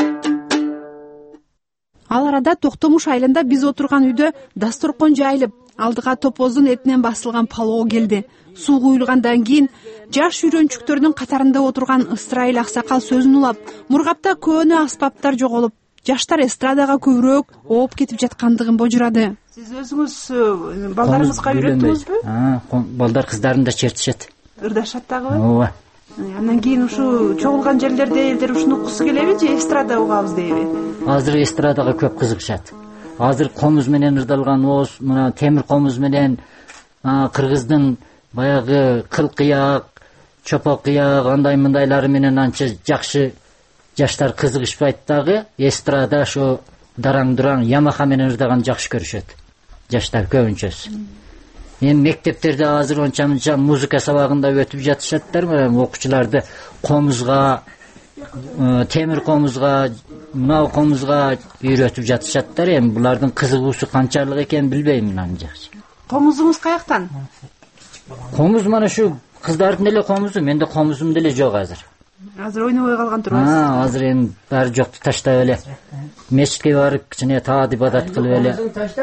Ал арада Токтомуш айылында биз отурган үйдө дасторкон жайылып, алдыга топоздун этинен басылган палоо келди. Суу куюлгандан кийин жаш үйрөнчүктөрдүн катарында отурган Ысрайыл аксакал сөзүн улап, мургапта көөнө аспаптар жоголуп, жаштар эстрадага көбүрөөк ооп кетип жаткандыгын божурады. Сиз өзүңүз балдарыңызга үйрөттүңүзбү? Балдар кыздарым да чертишет. Ырдашат дагыбы? Ооба. Андан кийин ушу чогулган жерлерде элдер ушуну уккусу келеби же эстрада угабыз дейби? Азыр эстрадага көп кызыгышат. Азыр комуз менен ырдалган ооз, мына темир комуз менен кыргыздын баягы кыл кыяк, чопо кыяк, андай мындайлары менен анча жакшы жаштар кызыгышпайт дагы. Эстрада ошо дараң-дураң Ямаха менен ырдаган жакшы көрүшөт. Жаштар көбүнчөсү. Эми мектептерде азыр онча-мынча музыка сабагында өтүп жатышаттар, окуучуларды комузга, темир комузга, мынау комузга үйрөтүп жатышаттар. Эми булардын кызыгуусу канчалык экенин билбейм мен жакшы. Комузуңуз каяктан? Комуз мана шу кыздардын эле комузу, менде комузум деле жок азыр. Азыр ойнобой калган турбайсызбы? Азыр эми баары жокту таштап эле мечитке барып кичине таат ибадат кылып эле.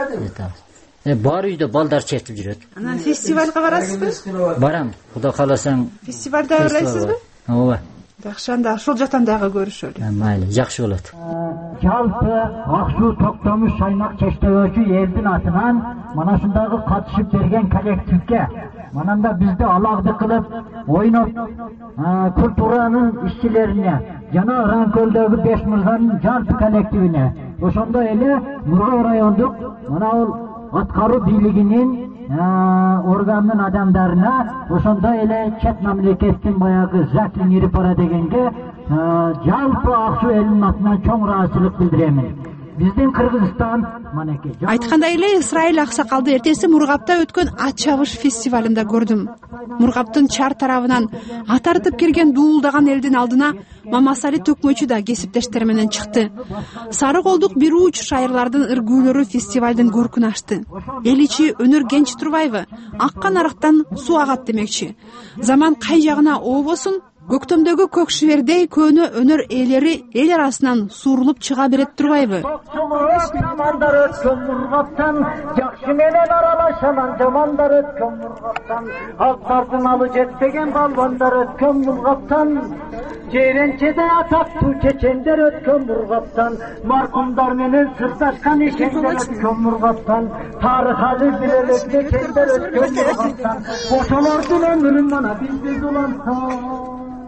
Бар үйдө балдар чертип жүрөт. Анан фестивалга барасызбы? Барам, Кудай кааласаң. Фестивалда ырдайсызбы? Ооба. Жакшы, анда ошол жактан дагы көрүшөлү. Майли, жакшы болот. Жалпы Аксуу Токтомуш Шаймак чечтөөчү элдин атынан мана ушундагы катышып берген коллективге мананда бизди алагды кылып ойноп культуранын ишчилерине жана Ранкөлдөгү 5 мырзанын жалпы коллективине ошондой эле Мурга райондук мына бул аткаруу бийлигинин органдын адамдарына ошондой эле чет мамлекеттин баягы Заки Нирипара дегенге жалпы Аксуу элинин атынан чоң ыраазычылык билдиремин. Биздин Кыргызстан манеке. Айткандай эле Ысрайыл аксакалды эртеси Мургапта өткөн ат чабыш фестивалында көрдүм. Мургаптын чар тарабынан ат артып келген дуулдаган элдин алдына Мамасали Төкмөчү да кесиптештери менен чыкты. Сары колдук бир уч шайырлардын ыргүүлөрү фестивалдын көркүн ачты. Эл ичи өнөр кенч турбайбы? Аккан арыктан суу агат демекчи. Заман кай жагына ообосун, көктөмдөгү көк шибердей көөнө өнөр ээлери эл арасынан суурулуп чыга берет турбайбы? Жамандар өткөн Мургаптан, жакшы менен аралашаман жамандар өткөн Мургаптан, алттардын алы жетпеген балбандар өткөн Мургаптан, жээренчеде атактуу чечендер өткөн Мургаптан, маркумдар менен сырдашкан ишендер өткөн Мургаптан, тарыхалы билелек чечендер өткөн Мургаптан, ошолордун өмүрүн мана бизде улантса.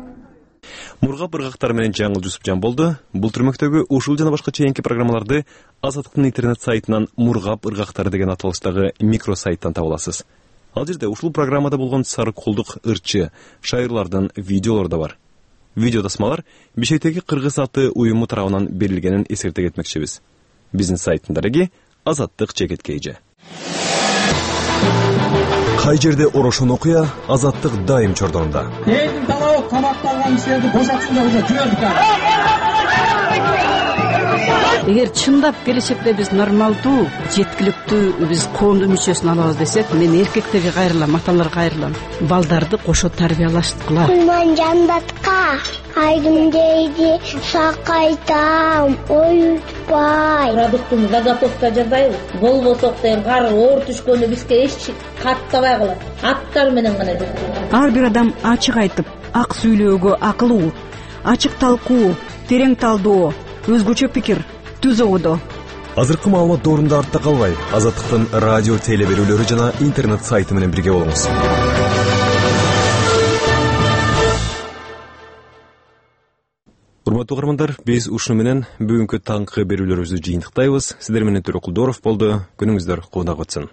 Мургап ыргактары менен жаңыл Жусупжан болду. Бул түрмөктөгү ушул жана башка чейинки программаларды Азаттыктын интернет сайтынан Мургап ыргактары деген аталыштагы микро сайттан таба аласыз. Ал жерде ушул программада болгон сары колдук ырчы шайырлардын видеолору да бар. Видео тасмалар Бишкектеги Кыргыз аты уюму тарабынан берилгенин эсерте кетмекчибиз. Биздин сайттын дареги Азаттык-KG. Кай жерде орошон окуя, Азаттык дайым чордонунда. Элдин талабы камакталган кишилерди бошотсун деп жүрдүк. Эгер чындап келечекте биз нормалдуу, жеткиликтүү биз коомдун мүчөсүн алабыз десек, мен эркектерге кайрылам, аталарга кайрылам. Балдарды кошо тарбиялаштыкыла. Кулман жандатка айдым дейди, сакайтам, оютпай. Продуктун заготовка жасайбыз. Болбосок деген кар оор түшкөндө бизге эч каттабай калат. Аттар менен гана жүрөт. Ар бир адам ачык айтып, ак сүйлөөгө акылуу, ачык талкуу, терең талдоо, өзгөчө пикир, түз ободо. Азыркы маалымат доорунда артта калбай, Азаттыктын радио теле берүүлөрү жана интернет сайты менен бирге болуңуз. Урматтуу угармандар, биз ушуну менен бүгүнкү таңкы берүүлөрүбүздү жыйынтыктайбыз. Сиздер менен Төрө Кулдоров болду. Күнүңүздөр кубанак өтсүн.